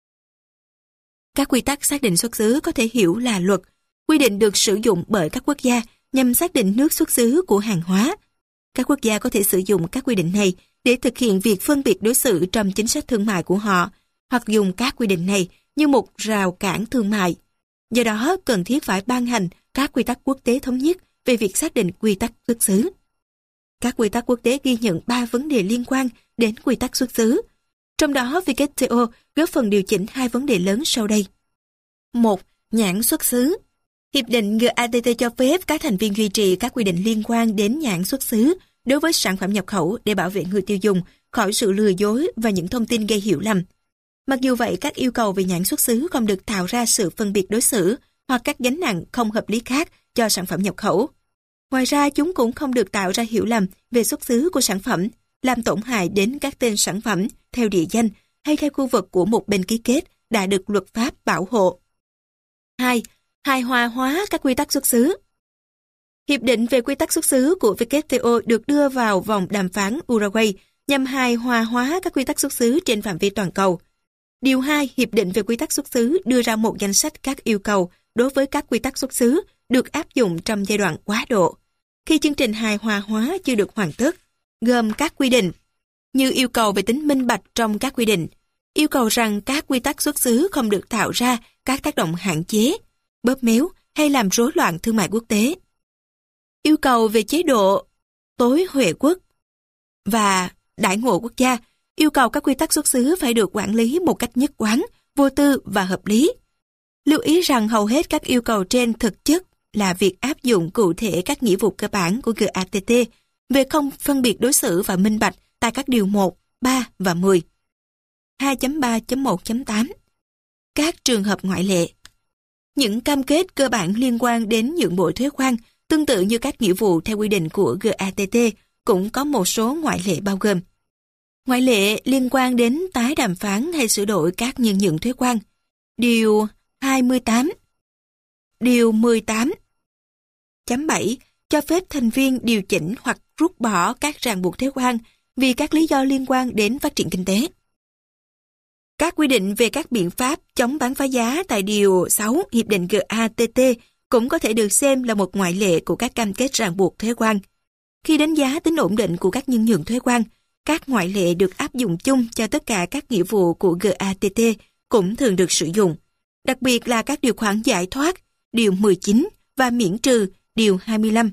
Các quy tắc xác định xuất xứ có thể hiểu là luật, quy định được sử dụng bởi các quốc gia nhằm xác định nước xuất xứ của hàng hóa. Các quốc gia có thể sử dụng các quy định này để thực hiện việc phân biệt đối xử trong chính sách thương mại của họ, hoặc dùng các quy định này như một rào cản thương mại. Do đó, cần thiết phải ban hành các quy tắc quốc tế thống nhất về việc xác định quy tắc xuất xứ. Các quy tắc quốc tế ghi nhận 3 vấn đề liên quan đến quy tắc xuất xứ. Trong đó, WTO góp phần điều chỉnh 2 vấn đề lớn sau đây. 1. Nhãn xuất xứ. Hiệp định GATT cho phép các thành viên duy trì các quy định liên quan đến nhãn xuất xứ đối với sản phẩm nhập khẩu để bảo vệ người tiêu dùng khỏi sự lừa dối và những thông tin gây hiểu lầm. Mặc dù vậy, các yêu cầu về nhãn xuất xứ không được tạo ra sự phân biệt đối xử hoặc các gánh nặng không hợp lý khác cho sản phẩm nhập khẩu. Ngoài ra, chúng cũng không được tạo ra hiểu lầm về xuất xứ của sản phẩm, làm tổn hại đến các tên sản phẩm theo địa danh hay theo khu vực của một bên ký kết đã được luật pháp bảo hộ. 2. Hài hòa hóa các quy tắc xuất xứ. Hiệp định về quy tắc xuất xứ của WTO được đưa vào vòng đàm phán Uruguay nhằm hài hòa hóa các quy tắc xuất xứ trên phạm vi toàn cầu. Điều 2, Hiệp định về quy tắc xuất xứ đưa ra một danh sách các yêu cầu đối với các quy tắc xuất xứ được áp dụng trong giai đoạn quá độ, khi chương trình hài hòa hóa chưa được hoàn tất, gồm các quy định như yêu cầu về tính minh bạch trong các quy định, yêu cầu rằng các quy tắc xuất xứ không được tạo ra các tác động hạn chế, bóp méo hay làm rối loạn thương mại quốc tế, yêu cầu về chế độ tối huệ quốc và đãi ngộ quốc gia, yêu cầu các quy tắc xuất xứ phải được quản lý một cách nhất quán, vô tư và hợp lý. Lưu ý rằng hầu hết các yêu cầu trên thực chất là việc áp dụng cụ thể các nghĩa vụ cơ bản của GATT về không phân biệt đối xử và minh bạch tại các điều 1, 3 và 10. 2.3.1.8 Các trường hợp ngoại lệ. Những cam kết cơ bản liên quan đến nhượng bộ thuế quan, tương tự như các nghĩa vụ theo quy định của GATT, cũng có một số ngoại lệ bao gồm. Ngoại lệ liên quan đến tái đàm phán hay sửa đổi các nhân nhượng thuế quan. Điều 28. Điều 18.7 cho phép thành viên điều chỉnh hoặc rút bỏ các ràng buộc thuế quan vì các lý do liên quan đến phát triển kinh tế. Các quy định về các biện pháp chống bán phá giá tại Điều 6 Hiệp định GATT cũng có thể được xem là một ngoại lệ của các cam kết ràng buộc thuế quan. Khi đánh giá tính ổn định của các nhân nhượng thuế quan, các ngoại lệ được áp dụng chung cho tất cả các nghĩa vụ của GATT cũng thường được sử dụng, đặc biệt là các điều khoản giải thoát, Điều 19 và miễn trừ, Điều 25.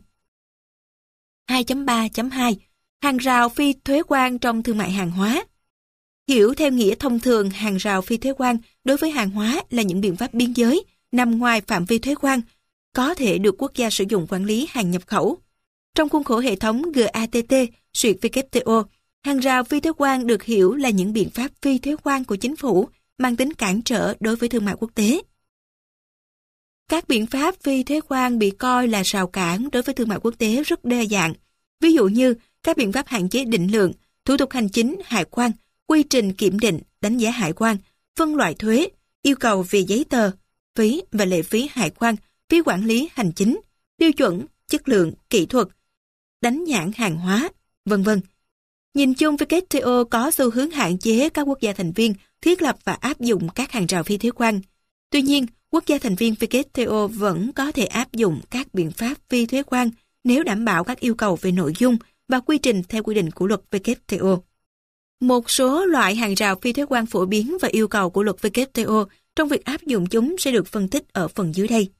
2.3.2 Hàng rào phi thuế quan trong thương mại hàng hóa. Hiểu theo nghĩa thông thường, hàng rào phi thuế quan đối với hàng hóa là những biện pháp biên giới nằm ngoài phạm vi thuế quan, có thể được quốc gia sử dụng quản lý hàng nhập khẩu. Trong khuôn khổ hệ thống GATT, duyệt WTO, Hàng rào phi thuế quan được hiểu là những biện pháp phi thuế quan của chính phủ mang tính cản trở đối với thương mại quốc tế. Các biện pháp phi thuế quan bị coi là rào cản đối với thương mại quốc tế rất đa dạng. Ví dụ như các biện pháp hạn chế định lượng, thủ tục hành chính, hải quan, quy trình kiểm định, đánh giá hải quan, phân loại thuế, yêu cầu về giấy tờ, phí và lệ phí hải quan, phí quản lý hành chính, tiêu chuẩn, chất lượng, kỹ thuật, đánh nhãn hàng hóa, vân vân. Nhìn chung, WTO có xu hướng hạn chế các quốc gia thành viên thiết lập và áp dụng các hàng rào phi thuế quan. Tuy nhiên, quốc gia thành viên WTO vẫn có thể áp dụng các biện pháp phi thuế quan nếu đảm bảo các yêu cầu về nội dung và quy trình theo quy định của luật WTO. Một số loại hàng rào phi thuế quan phổ biến và yêu cầu của luật WTO trong việc áp dụng chúng sẽ được phân tích ở phần dưới đây.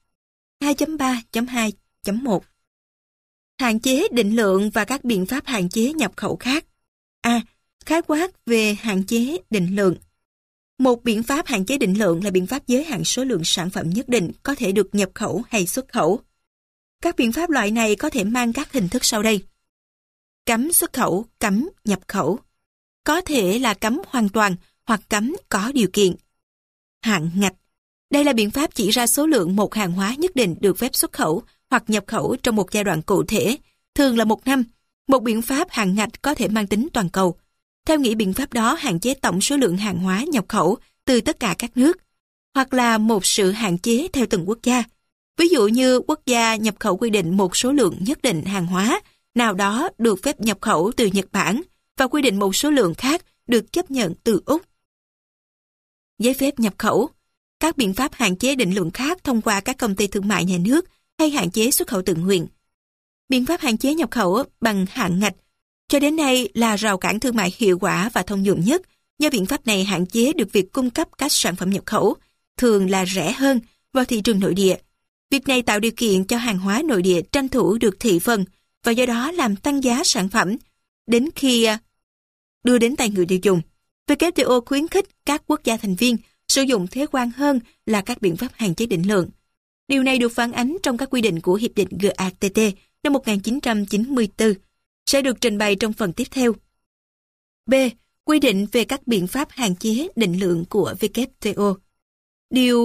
2.3.2.1 Hạn chế định lượng và các biện pháp hạn chế nhập khẩu khác. A. Khái quát về hạn chế định lượng. Một biện pháp hạn chế định lượng là biện pháp giới hạn số lượng sản phẩm nhất định có thể được nhập khẩu hay xuất khẩu. Các biện pháp loại này có thể mang các hình thức sau đây. Cấm xuất khẩu, cấm nhập khẩu. Có thể là cấm hoàn toàn hoặc cấm có điều kiện. Hạn ngạch. Đây là biện pháp chỉ ra số lượng một hàng hóa nhất định được phép xuất khẩu hoặc nhập khẩu trong một giai đoạn cụ thể, thường là 1 năm. Một biện pháp hạn ngạch có thể mang tính toàn cầu. Theo nghĩa biện pháp đó hạn chế tổng số lượng hàng hóa nhập khẩu từ tất cả các nước, hoặc là một sự hạn chế theo từng quốc gia. Ví dụ như quốc gia nhập khẩu quy định một số lượng nhất định hàng hóa nào đó được phép nhập khẩu từ Nhật Bản và quy định một số lượng khác được chấp nhận từ Úc. Giấy phép nhập khẩu. Các biện pháp hạn chế định lượng khác thông qua các công ty thương mại nhà nước hay hạn chế xuất khẩu tự nguyện. Biện pháp hạn chế nhập khẩu bằng hạn ngạch cho đến nay là rào cản thương mại hiệu quả và thông dụng nhất, do biện pháp này hạn chế được việc cung cấp các sản phẩm nhập khẩu, thường là rẻ hơn, vào thị trường nội địa. Việc này tạo điều kiện cho hàng hóa nội địa tranh thủ được thị phần và do đó làm tăng giá sản phẩm đến khi đưa đến tay người tiêu dùng. WTO khuyến khích các quốc gia thành viên sử dụng thuế quan hơn là các biện pháp hạn chế định lượng. Điều này được phản ánh trong các quy định của Hiệp định GATT năm 1994, sẽ được trình bày trong phần tiếp theo. B. Quy định về các biện pháp hạn chế định lượng của WTO. Điều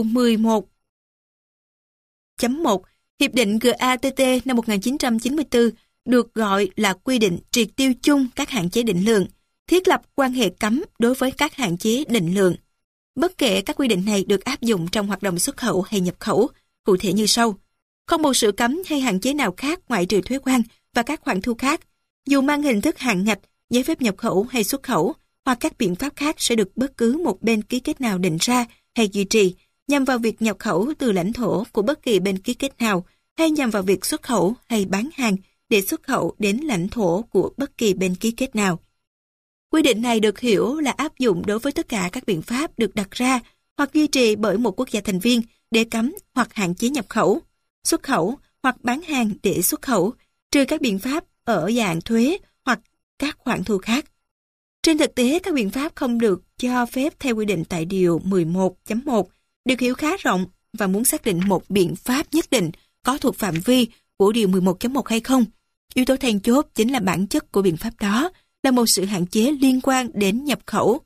11.1 Hiệp định GATT năm 1994 được gọi là quy định triệt tiêu chung các hạn chế định lượng, thiết lập quan hệ cấm đối với các hạn chế định lượng. Bất kể các quy định này được áp dụng trong hoạt động xuất khẩu hay nhập khẩu, cụ thể như sau. Không một sự cấm hay hạn chế nào khác ngoại trừ thuế quan và các khoản thu khác, dù mang hình thức hạn ngạch, giấy phép nhập khẩu hay xuất khẩu, hoặc các biện pháp khác sẽ được bất cứ một bên ký kết nào định ra hay duy trì, nhằm vào việc nhập khẩu từ lãnh thổ của bất kỳ bên ký kết nào, hay nhằm vào việc xuất khẩu hay bán hàng để xuất khẩu đến lãnh thổ của bất kỳ bên ký kết nào. Quy định này được hiểu là áp dụng đối với tất cả các biện pháp được đặt ra hoặc duy trì bởi một quốc gia thành viên để cấm hoặc hạn chế nhập khẩu, xuất khẩu hoặc bán hàng để xuất khẩu, trừ các biện pháp ở dạng thuế hoặc các khoản thu khác. Trên thực tế, các biện pháp không được cho phép theo quy định tại Điều 11.1 được hiểu khá rộng và muốn xác định một biện pháp nhất định có thuộc phạm vi của Điều 11.1 hay không. Yếu tố then chốt chính là bản chất của biện pháp đó, là một sự hạn chế liên quan đến nhập khẩu.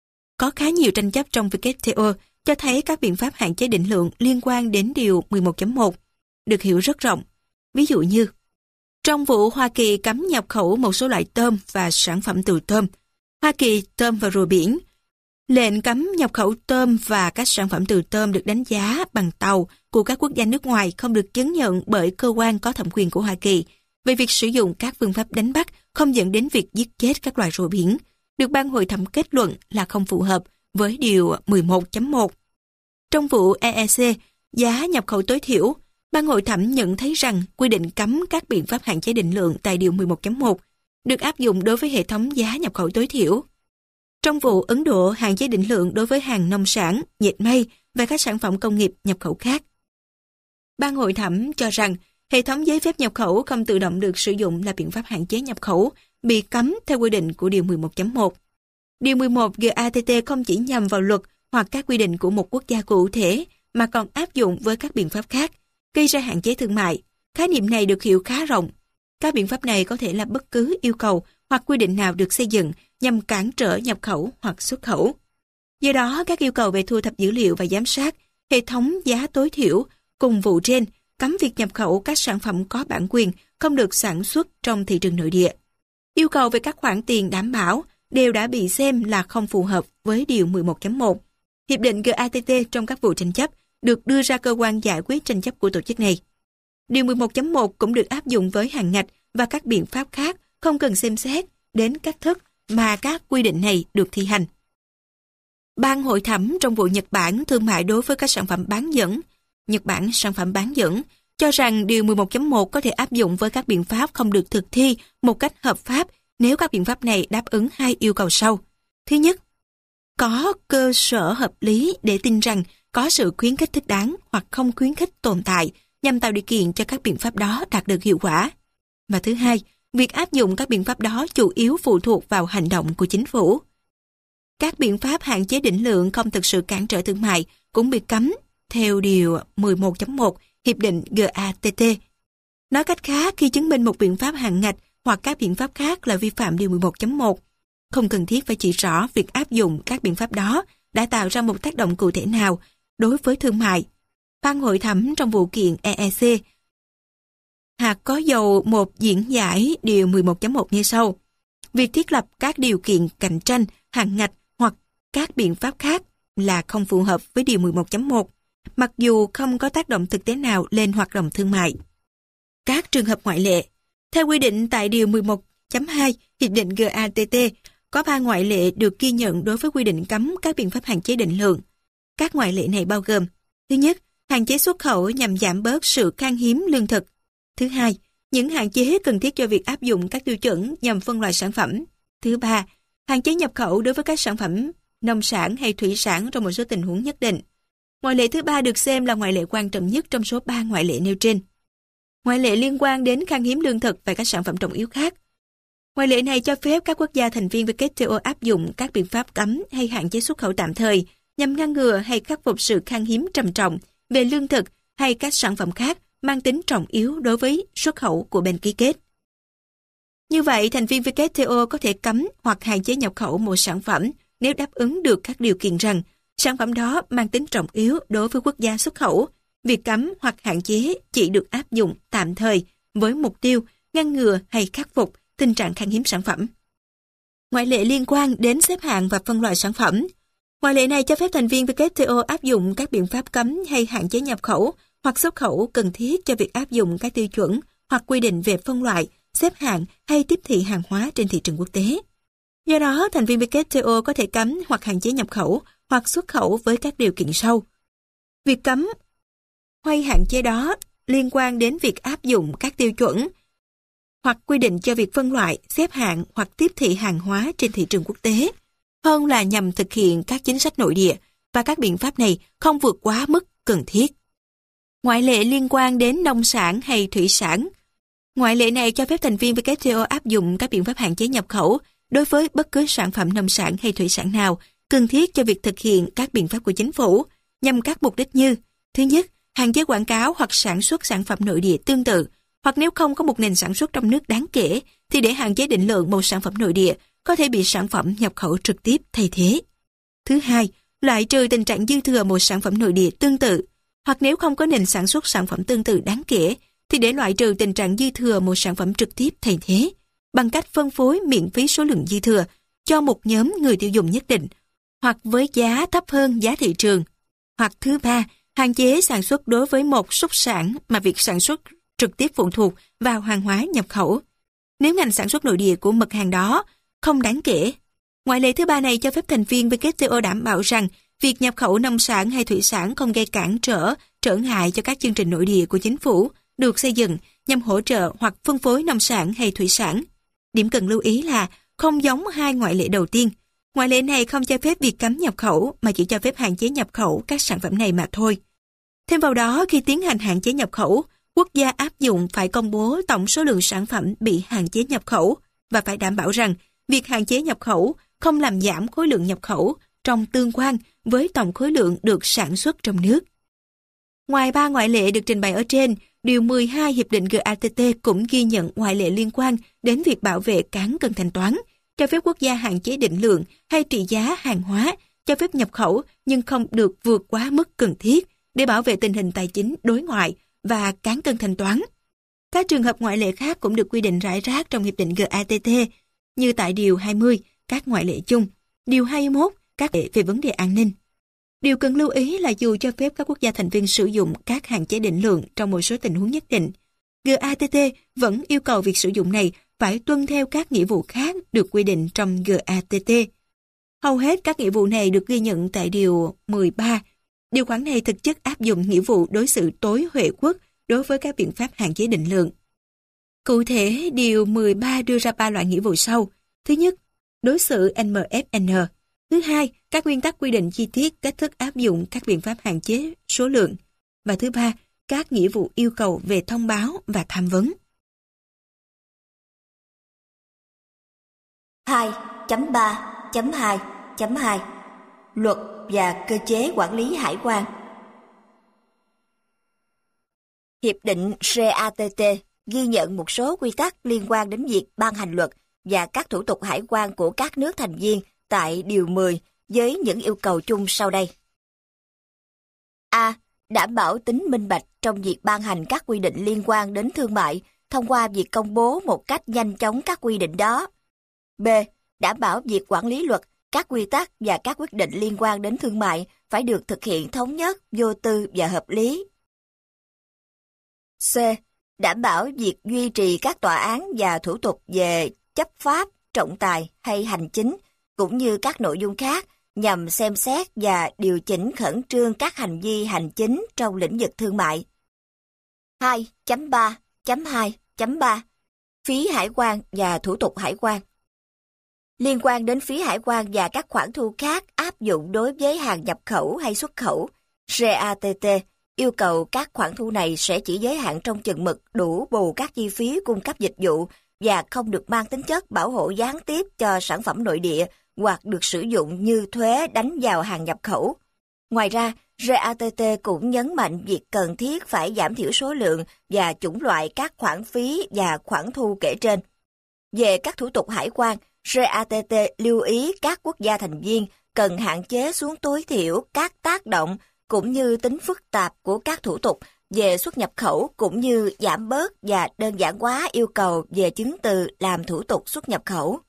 Có khá nhiều tranh chấp trong WTO cho thấy các biện pháp hạn chế định lượng liên quan đến Điều 11.1 được hiểu rất rộng. Ví dụ như, trong vụ Hoa Kỳ cấm nhập khẩu một số loại tôm và sản phẩm từ tôm, Hoa Kỳ, tôm và rùa biển, lệnh cấm nhập khẩu tôm và các sản phẩm từ tôm được đánh giá bằng tàu của các quốc gia nước ngoài không được chứng nhận bởi cơ quan có thẩm quyền của Hoa Kỳ về việc sử dụng các phương pháp đánh bắt không dẫn đến việc giết chết các loài rùa biển, được ban hội thẩm kết luận là không phù hợp với Điều 11.1. Trong vụ EEC, giá nhập khẩu tối thiểu, ban hội thẩm nhận thấy rằng quy định cấm các biện pháp hạn chế định lượng tại Điều 11.1 được áp dụng đối với hệ thống giá nhập khẩu tối thiểu. Trong vụ Ấn Độ, hạn chế định lượng đối với hàng nông sản, dệt may và các sản phẩm công nghiệp nhập khẩu khác. Ban hội thẩm cho rằng hệ thống giấy phép nhập khẩu không tự động được sử dụng là biện pháp hạn chế nhập khẩu bị cấm theo quy định của Điều 11.1. Điều 11 GATT không chỉ nhằm vào luật hoặc các quy định của một quốc gia cụ thể mà còn áp dụng với các biện pháp khác, gây ra hạn chế thương mại. Khái niệm này được hiểu khá rộng. Các biện pháp này có thể là bất cứ yêu cầu hoặc quy định nào được xây dựng nhằm cản trở nhập khẩu hoặc xuất khẩu. Do đó, các yêu cầu về thu thập dữ liệu và giám sát, hệ thống giá tối thiểu, cùng vụ trên, cấm việc nhập khẩu các sản phẩm có bản quyền không được sản xuất trong thị trường nội địa. Yêu cầu về các khoản tiền đảm bảo đều đã bị xem là không phù hợp với Điều 11.1. Hiệp định GATT trong các vụ tranh chấp được đưa ra cơ quan giải quyết tranh chấp của tổ chức này. Điều 11.1 cũng được áp dụng với hàng ngạch và các biện pháp khác không cần xem xét đến cách thức mà các quy định này được thi hành. Ban hội thẩm trong vụ Nhật Bản thương mại đối với các sản phẩm bán dẫn, Nhật Bản sản phẩm bán dẫn, cho rằng Điều 11.1 có thể áp dụng với các biện pháp không được thực thi một cách hợp pháp nếu các biện pháp này đáp ứng hai yêu cầu sau. Thứ nhất, có cơ sở hợp lý để tin rằng có sự khuyến khích thích đáng hoặc không khuyến khích tồn tại nhằm tạo điều kiện cho các biện pháp đó đạt được hiệu quả. Và thứ hai, việc áp dụng các biện pháp đó chủ yếu phụ thuộc vào hành động của chính phủ. Các biện pháp hạn chế định lượng không thực sự cản trở thương mại cũng bị cấm theo Điều 11.1 Hiệp định GATT. Nói cách khác, khi chứng minh một biện pháp hạn ngạch hoặc các biện pháp khác là vi phạm Điều 11.1, không cần thiết phải chỉ rõ việc áp dụng các biện pháp đó đã tạo ra một tác động cụ thể nào đối với thương mại. Ban hội thẩm trong vụ kiện EEC hạt có dầu một diễn giải Điều 11.1 như sau. Việc thiết lập các điều kiện cạnh tranh, hạn ngạch hoặc các biện pháp khác là không phù hợp với Điều 11.1, mặc dù không có tác động thực tế nào lên hoạt động thương mại. Các trường hợp ngoại lệ. Theo quy định tại Điều 11.2 Hiệp định GATT, có 3 ngoại lệ được ghi nhận đối với quy định cấm các biện pháp hạn chế định lượng. Các ngoại lệ này bao gồm: thứ nhất, hạn chế xuất khẩu nhằm giảm bớt sự khan hiếm lương thực. Thứ hai, những hạn chế cần thiết cho việc áp dụng các tiêu chuẩn nhằm phân loại sản phẩm. Thứ ba, hạn chế nhập khẩu đối với các sản phẩm nông sản hay thủy sản trong một số tình huống nhất định. Ngoại lệ thứ ba được xem là ngoại lệ quan trọng nhất trong số 3 ngoại lệ nêu trên. Ngoại lệ liên quan đến khan hiếm lương thực và các sản phẩm trọng yếu khác. Ngoại lệ này cho phép các quốc gia thành viên WTO áp dụng các biện pháp cấm hay hạn chế xuất khẩu tạm thời nhằm ngăn ngừa hay khắc phục sự khan hiếm trầm trọng về lương thực hay các sản phẩm khác mang tính trọng yếu đối với xuất khẩu của bên ký kết. Như vậy, thành viên WTO có thể cấm hoặc hạn chế nhập khẩu một sản phẩm nếu đáp ứng được các điều kiện rằng sản phẩm đó mang tính trọng yếu đối với quốc gia xuất khẩu. Việc cấm hoặc hạn chế chỉ được áp dụng tạm thời với mục tiêu ngăn ngừa hay khắc phục tình trạng khan hiếm sản phẩm. Ngoại lệ liên quan đến xếp hạng và phân loại sản phẩm. Ngoại lệ này cho phép thành viên WTO áp dụng các biện pháp cấm hay hạn chế nhập khẩu hoặc xuất khẩu cần thiết cho việc áp dụng các tiêu chuẩn hoặc quy định về phân loại, xếp hạng hay tiếp thị hàng hóa trên thị trường quốc tế. Do đó, thành viên WTO có thể cấm hoặc hạn chế nhập khẩu hoặc xuất khẩu với các điều kiện sau. Việc cấm hay hạn chế đó liên quan đến việc áp dụng các tiêu chuẩn hoặc quy định cho việc phân loại, xếp hạng hoặc tiếp thị hàng hóa trên thị trường quốc tế, hơn là nhằm thực hiện các chính sách nội địa, và các biện pháp này không vượt quá mức cần thiết. Ngoại lệ liên quan đến nông sản hay thủy sản. Ngoại lệ này cho phép thành viên WTO áp dụng các biện pháp hạn chế nhập khẩu đối với bất cứ sản phẩm nông sản hay thủy sản nào cần thiết cho việc thực hiện các biện pháp của chính phủ nhằm các mục đích như: thứ nhất, hạn chế quảng cáo hoặc sản xuất sản phẩm nội địa tương tự, hoặc nếu không có một nền sản xuất trong nước đáng kể thì để hạn chế định lượng một sản phẩm nội địa có thể bị sản phẩm nhập khẩu trực tiếp thay thế. Thứ hai, loại trừ tình trạng dư thừa một sản phẩm nội địa tương tự, hoặc nếu không có nền sản xuất sản phẩm tương tự đáng kể thì để loại trừ tình trạng dư thừa một sản phẩm trực tiếp thay thế bằng cách phân phối miễn phí số lượng dư thừa cho một nhóm người tiêu dùng nhất định hoặc với giá thấp hơn giá thị trường. Hoặc thứ ba, hạn chế sản xuất đối với một xuất sản mà việc sản xuất trực tiếp phụ thuộc vào hàng hóa nhập khẩu, nếu ngành sản xuất nội địa của mặt hàng đó không đáng kể. Ngoại lệ thứ ba này cho phép thành viên WTO đảm bảo rằng việc nhập khẩu nông sản hay thủy sản không gây cản trở ngại cho các chương trình nội địa của chính phủ được xây dựng nhằm hỗ trợ hoặc phân phối nông sản hay thủy sản. Điểm cần lưu ý là không giống hai ngoại lệ đầu tiên. Ngoại lệ này không cho phép việc cấm nhập khẩu mà chỉ cho phép hạn chế nhập khẩu các sản phẩm này mà thôi. Thêm vào đó, khi tiến hành hạn chế nhập khẩu, quốc gia áp dụng phải công bố tổng số lượng sản phẩm bị hạn chế nhập khẩu và phải đảm bảo rằng việc hạn chế nhập khẩu không làm giảm khối lượng nhập khẩu trong tương quan với tổng khối lượng được sản xuất trong nước. Ngoài 3 ngoại lệ được trình bày ở trên, Điều 12 Hiệp định GATT cũng ghi nhận ngoại lệ liên quan đến việc bảo vệ cán cân thanh toán, cho phép quốc gia hạn chế định lượng hay trị giá hàng hóa, cho phép nhập khẩu nhưng không được vượt quá mức cần thiết để bảo vệ tình hình tài chính đối ngoại và cán cân thanh toán. Các trường hợp ngoại lệ khác cũng được quy định rải rác trong Hiệp định GATT, như tại Điều 20, các ngoại lệ chung, Điều 21, các lệ về vấn đề an ninh. Điều cần lưu ý là dù cho phép các quốc gia thành viên sử dụng các hạn chế định lượng trong một số tình huống nhất định, GATT vẫn yêu cầu việc sử dụng này phải tuân theo các nghĩa vụ khác được quy định trong GATT. Hầu hết các nghĩa vụ này được ghi nhận tại Điều 13. Điều khoản này thực chất áp dụng nghĩa vụ đối xử tối huệ quốc đối với các biện pháp hạn chế định lượng. Cụ thể, Điều 13 đưa ra 3 loại nghĩa vụ sau. Thứ nhất, đối xử MFN. Thứ hai, các nguyên tắc quy định chi tiết cách thức áp dụng các biện pháp hạn chế số lượng. Và thứ ba, các nghĩa vụ yêu cầu về thông báo và tham vấn. 2.3.2.2 Luật và cơ chế quản lý hải quan. Hiệp định GATT ghi nhận một số quy tắc liên quan đến việc ban hành luật và các thủ tục hải quan của các nước thành viên tại Điều 10 với những yêu cầu chung sau đây. A. Đảm bảo tính minh bạch trong việc ban hành các quy định liên quan đến thương mại thông qua việc công bố một cách nhanh chóng các quy định đó. B. Đảm bảo việc quản lý luật, các quy tắc và các quyết định liên quan đến thương mại phải được thực hiện thống nhất, vô tư và hợp lý. C. Đảm bảo việc duy trì các tòa án và thủ tục về chấp pháp, trọng tài hay hành chính, cũng như các nội dung khác nhằm xem xét và điều chỉnh khẩn trương các hành vi hành chính trong lĩnh vực thương mại. 2.3.2.3 Phí hải quan và thủ tục hải quan. Liên quan đến phí hải quan và các khoản thu khác áp dụng đối với hàng nhập khẩu hay xuất khẩu, GATT yêu cầu các khoản thu này sẽ chỉ giới hạn trong chừng mực đủ bù các chi phí cung cấp dịch vụ và không được mang tính chất bảo hộ gián tiếp cho sản phẩm nội địa hoặc được sử dụng như thuế đánh vào hàng nhập khẩu. Ngoài ra, GATT cũng nhấn mạnh việc cần thiết phải giảm thiểu số lượng và chủng loại các khoản phí và khoản thu kể trên. Về các thủ tục hải quan, GATT lưu ý các quốc gia thành viên cần hạn chế xuống tối thiểu các tác động cũng như tính phức tạp của các thủ tục về xuất nhập khẩu cũng như giảm bớt và đơn giản hóa yêu cầu về chứng từ làm thủ tục xuất nhập khẩu.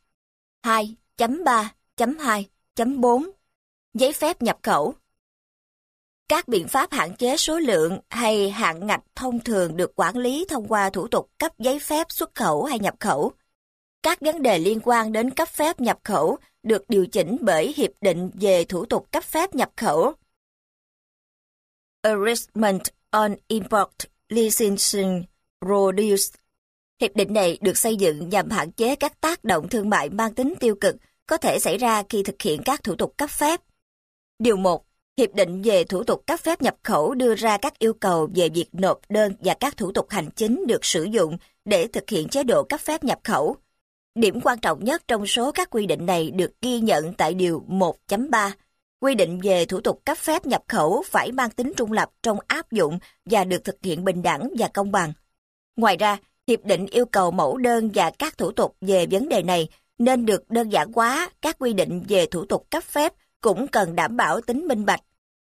2.3.2.4 Giấy phép nhập khẩu. Các biện pháp hạn chế số lượng hay hạn ngạch thông thường được quản lý thông qua thủ tục cấp giấy phép xuất khẩu hay nhập khẩu. Các vấn đề liên quan đến cấp phép nhập khẩu được điều chỉnh bởi Hiệp định về thủ tục cấp phép nhập khẩu. Agreement on Import Licensing Produce. Hiệp định này được xây dựng nhằm hạn chế các tác động thương mại mang tính tiêu cực có thể xảy ra khi thực hiện các thủ tục cấp phép. Điều 1. Hiệp định về thủ tục cấp phép nhập khẩu đưa ra các yêu cầu về việc nộp đơn và các thủ tục hành chính được sử dụng để thực hiện chế độ cấp phép nhập khẩu. Điểm quan trọng nhất trong số các quy định này được ghi nhận tại Điều 1.3. Quy định về thủ tục cấp phép nhập khẩu phải mang tính trung lập trong áp dụng và được thực hiện bình đẳng và công bằng. Ngoài ra, Hiệp định yêu cầu mẫu đơn và các thủ tục về vấn đề này nên được đơn giản hóa, các quy định về thủ tục cấp phép cũng cần đảm bảo tính minh bạch.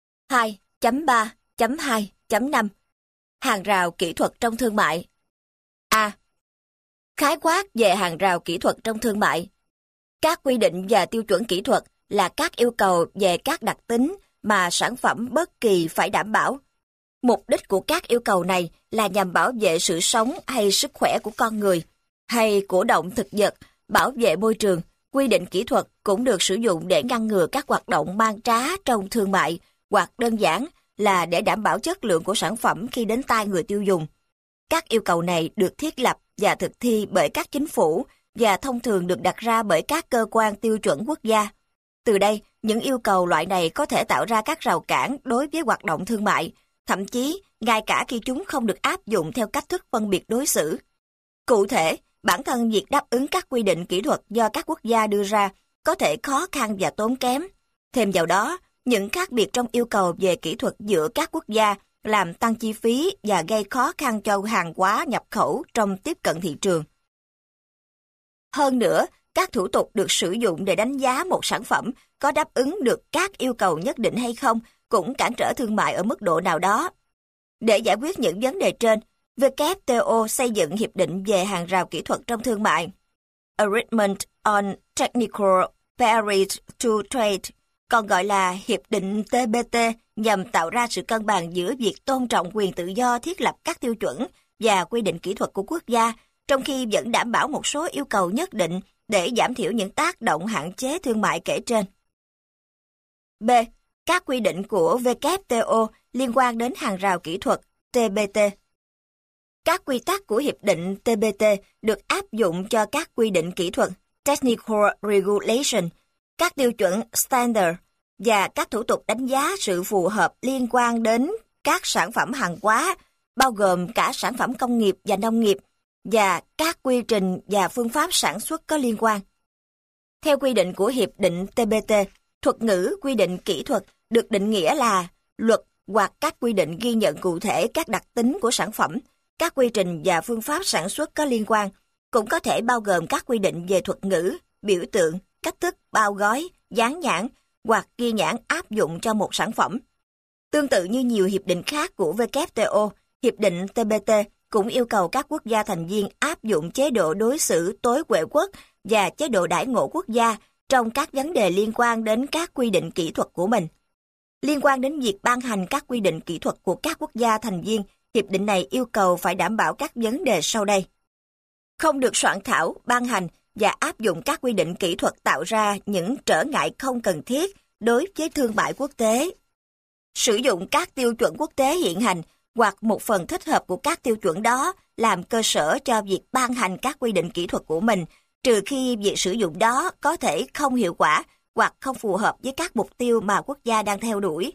2.3.2.5 Hàng rào kỹ thuật trong thương mại. A. Khái quát về hàng rào kỹ thuật trong thương mại. Các quy định và tiêu chuẩn kỹ thuật là các yêu cầu về các đặc tính mà sản phẩm bất kỳ phải đảm bảo. Mục đích của các yêu cầu này là nhằm bảo vệ sự sống hay sức khỏe của con người, hay của động thực vật, bảo vệ môi trường. Quy định kỹ thuật cũng được sử dụng để ngăn ngừa các hoạt động mang trá trong thương mại, hoặc đơn giản là để đảm bảo chất lượng của sản phẩm khi đến tay người tiêu dùng. Các yêu cầu này được thiết lập và thực thi bởi các chính phủ và thông thường được đặt ra bởi các cơ quan tiêu chuẩn quốc gia. Từ đây, những yêu cầu loại này có thể tạo ra các rào cản đối với hoạt động thương mại, thậm chí ngay cả khi chúng không được áp dụng theo cách thức phân biệt đối xử. Cụ thể, bản thân việc đáp ứng các quy định kỹ thuật do các quốc gia đưa ra có thể khó khăn và tốn kém. Thêm vào đó, những khác biệt trong yêu cầu về kỹ thuật giữa các quốc gia làm tăng chi phí và gây khó khăn cho hàng hóa nhập khẩu trong tiếp cận thị trường. Hơn nữa, các thủ tục được sử dụng để đánh giá một sản phẩm có đáp ứng được các yêu cầu nhất định hay không cũng cản trở thương mại ở mức độ nào đó. Để giải quyết những vấn đề trên, WTO xây dựng Hiệp định về hàng rào kỹ thuật trong thương mại, Agreement on Technical Barriers to Trade, còn gọi là Hiệp định TPT, nhằm tạo ra sự cân bằng giữa việc tôn trọng quyền tự do thiết lập các tiêu chuẩn và quy định kỹ thuật của quốc gia, trong khi vẫn đảm bảo một số yêu cầu nhất định để giảm thiểu những tác động hạn chế thương mại kể trên. B. Các quy định của WTO liên quan đến hàng rào kỹ thuật TPT. Các quy tắc của Hiệp định TPT được áp dụng cho các quy định kỹ thuật Technical Regulation, các tiêu chuẩn Standard và các thủ tục đánh giá sự phù hợp liên quan đến các sản phẩm hàng hóa, bao gồm cả sản phẩm công nghiệp và nông nghiệp, và các quy trình và phương pháp sản xuất có liên quan. Theo quy định của Hiệp định TPT, thuật ngữ quy định kỹ thuật được định nghĩa là luật hoặc các quy định ghi nhận cụ thể các đặc tính của sản phẩm, các quy trình và phương pháp sản xuất có liên quan, cũng có thể bao gồm các quy định về thuật ngữ, biểu tượng, cách thức bao gói, dán nhãn hoặc ghi nhãn áp dụng cho một sản phẩm. Tương tự như nhiều hiệp định khác của WTO, Hiệp định TPT cũng yêu cầu các quốc gia thành viên áp dụng chế độ đối xử tối huệ quốc và chế độ đãi ngộ quốc gia trong các vấn đề liên quan đến các quy định kỹ thuật của mình. Liên quan đến việc ban hành các quy định kỹ thuật của các quốc gia thành viên, hiệp định này yêu cầu phải đảm bảo các vấn đề sau đây. Không được soạn thảo, ban hành và áp dụng các quy định kỹ thuật tạo ra những trở ngại không cần thiết đối với thương mại quốc tế. Sử dụng các tiêu chuẩn quốc tế hiện hành hoặc một phần thích hợp của các tiêu chuẩn đó làm cơ sở cho việc ban hành các quy định kỹ thuật của mình, trừ khi việc sử dụng đó có thể không hiệu quả hoặc không phù hợp với các mục tiêu mà quốc gia đang theo đuổi.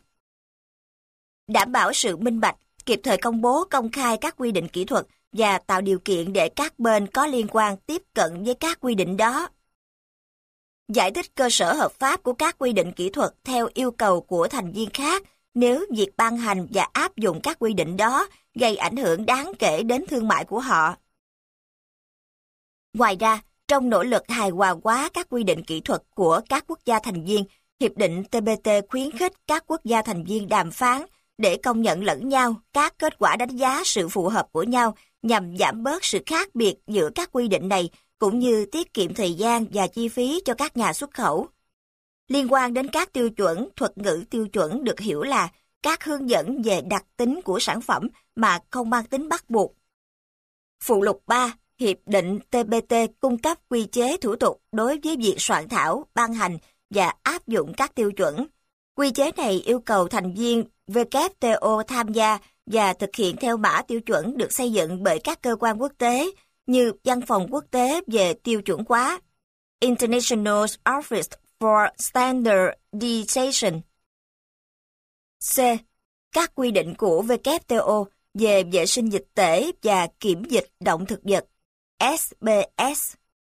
Đảm bảo sự minh bạch, kịp thời công bố công khai các quy định kỹ thuật và tạo điều kiện để các bên có liên quan tiếp cận với các quy định đó. Giải thích cơ sở hợp pháp của các quy định kỹ thuật theo yêu cầu của thành viên khác nếu việc ban hành và áp dụng các quy định đó gây ảnh hưởng đáng kể đến thương mại của họ. Ngoài ra, trong nỗ lực hài hòa hóa các quy định kỹ thuật của các quốc gia thành viên, Hiệp định TPT khuyến khích các quốc gia thành viên đàm phán để công nhận lẫn nhau các kết quả đánh giá sự phù hợp của nhau nhằm giảm bớt sự khác biệt giữa các quy định này cũng như tiết kiệm thời gian và chi phí cho các nhà xuất khẩu. Liên quan đến các tiêu chuẩn, thuật ngữ tiêu chuẩn được hiểu là các hướng dẫn về đặc tính của sản phẩm mà không mang tính bắt buộc. Phụ lục 3, Hiệp định TPT cung cấp quy chế thủ tục đối với việc soạn thảo, ban hành và áp dụng các tiêu chuẩn. Quy chế này yêu cầu thành viên WTO tham gia và thực hiện theo mã tiêu chuẩn được xây dựng bởi các cơ quan quốc tế như Văn phòng Quốc tế về tiêu chuẩn hóa, International Office for Standardization. C. Các quy định của WTO về vệ sinh dịch tễ và kiểm dịch động thực vật, SBS.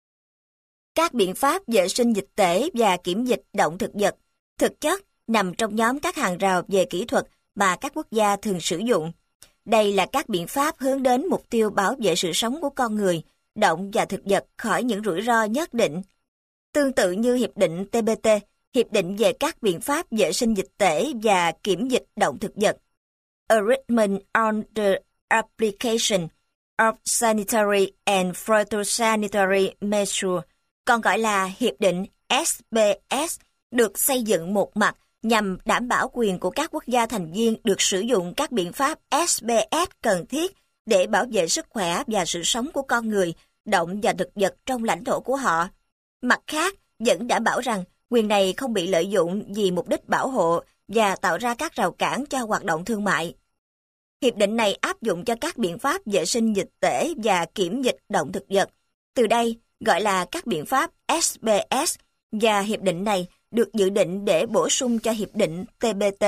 Các biện pháp vệ sinh dịch tễ và kiểm dịch động thực vật thực chất nằm trong nhóm các hàng rào về kỹ thuật mà các quốc gia thường sử dụng. Đây là các biện pháp hướng đến mục tiêu bảo vệ sự sống của con người, động và thực vật khỏi những rủi ro nhất định. Tương tự như Hiệp định TPT, Hiệp định về các biện pháp vệ sinh dịch tễ và kiểm dịch động thực vật, Agreement on the Application of Sanitary and Phytosanitary Measures, còn gọi là Hiệp định SBS, được xây dựng một mặt nhằm đảm bảo quyền của các quốc gia thành viên được sử dụng các biện pháp SBS cần thiết để bảo vệ sức khỏe và sự sống của con người, động và thực vật trong lãnh thổ của họ. Mặt khác, vẫn đảm bảo rằng quyền này không bị lợi dụng vì mục đích bảo hộ và tạo ra các rào cản cho hoạt động thương mại. Hiệp định này áp dụng cho các biện pháp vệ sinh dịch tễ và kiểm dịch động thực vật, từ đây gọi là các biện pháp SBS, và hiệp định này được dự định để bổ sung cho hiệp định TPT.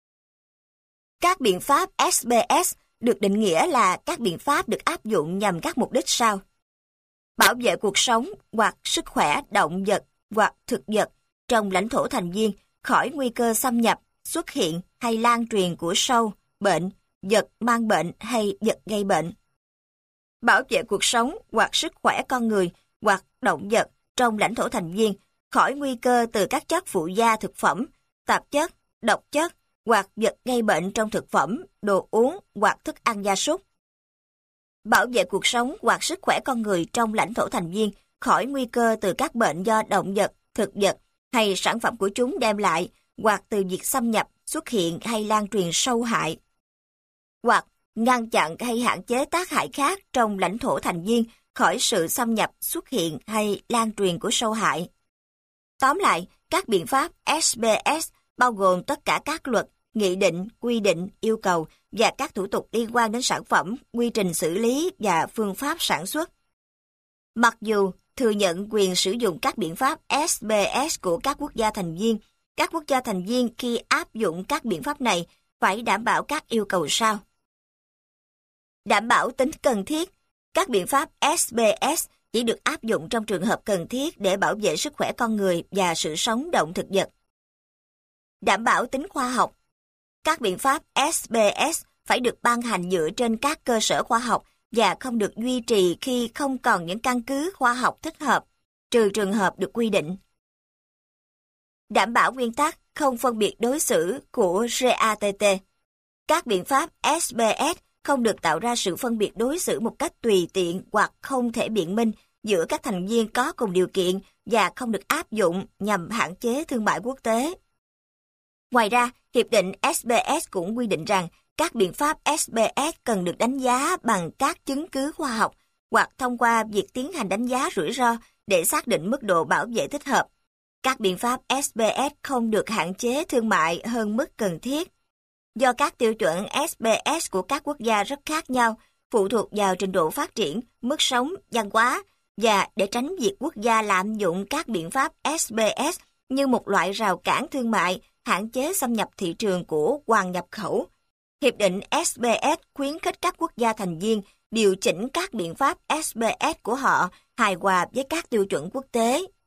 Các biện pháp SBS được định nghĩa là các biện pháp được áp dụng nhằm các mục đích sau: bảo vệ cuộc sống hoặc sức khỏe động vật hoặc thực vật trong lãnh thổ thành viên khỏi nguy cơ xâm nhập, xuất hiện hay lan truyền của sâu, bệnh, vật mang bệnh hay vật gây bệnh. Bảo vệ cuộc sống hoặc sức khỏe con người hoặc động vật trong lãnh thổ thành viên khỏi nguy cơ từ các chất phụ gia thực phẩm, tạp chất, độc chất hoặc vật gây bệnh trong thực phẩm, đồ uống hoặc thức ăn gia súc. Bảo vệ cuộc sống hoặc sức khỏe con người trong lãnh thổ thành viên khỏi nguy cơ từ các bệnh do động vật, thực vật hay sản phẩm của chúng đem lại, hoặc từ việc xâm nhập, xuất hiện hay lan truyền sâu hại, hoặc ngăn chặn hay hạn chế tác hại khác trong lãnh thổ thành viên khỏi sự xâm nhập, xuất hiện hay lan truyền của sâu hại. Tóm lại, các biện pháp SBS bao gồm tất cả các luật, nghị định, quy định, yêu cầu và các thủ tục liên quan đến sản phẩm, quy trình xử lý và phương pháp sản xuất. Mặc dù thừa nhận quyền sử dụng các biện pháp SBS của các quốc gia thành viên, các quốc gia thành viên khi áp dụng các biện pháp này phải đảm bảo các yêu cầu sau. Đảm bảo tính cần thiết. Các biện pháp SBS chỉ được áp dụng trong trường hợp cần thiết để bảo vệ sức khỏe con người và sự sống động thực vật. Đảm bảo tính khoa học. Các biện pháp SBS phải được ban hành dựa trên các cơ sở khoa học và không được duy trì khi không còn những căn cứ khoa học thích hợp, trừ trường hợp được quy định. Đảm bảo nguyên tắc không phân biệt đối xử của GATT. Các biện pháp SBS không được tạo ra sự phân biệt đối xử một cách tùy tiện hoặc không thể biện minh giữa các thành viên có cùng điều kiện và không được áp dụng nhằm hạn chế thương mại quốc tế. Ngoài ra, Hiệp định SBS cũng quy định rằng các biện pháp SBS cần được đánh giá bằng các chứng cứ khoa học hoặc thông qua việc tiến hành đánh giá rủi ro để xác định mức độ bảo vệ thích hợp. Các biện pháp SBS không được hạn chế thương mại hơn mức cần thiết. Do các tiêu chuẩn SBS của các quốc gia rất khác nhau, phụ thuộc vào trình độ phát triển, mức sống, văn hóa, và để tránh việc quốc gia lạm dụng các biện pháp SBS như một loại rào cản thương mại, hạn chế xâm nhập thị trường của hoàn nhập khẩu. Hiệp định SBS khuyến khích các quốc gia thành viên điều chỉnh các biện pháp SBS của họ hài hòa với các tiêu chuẩn quốc tế.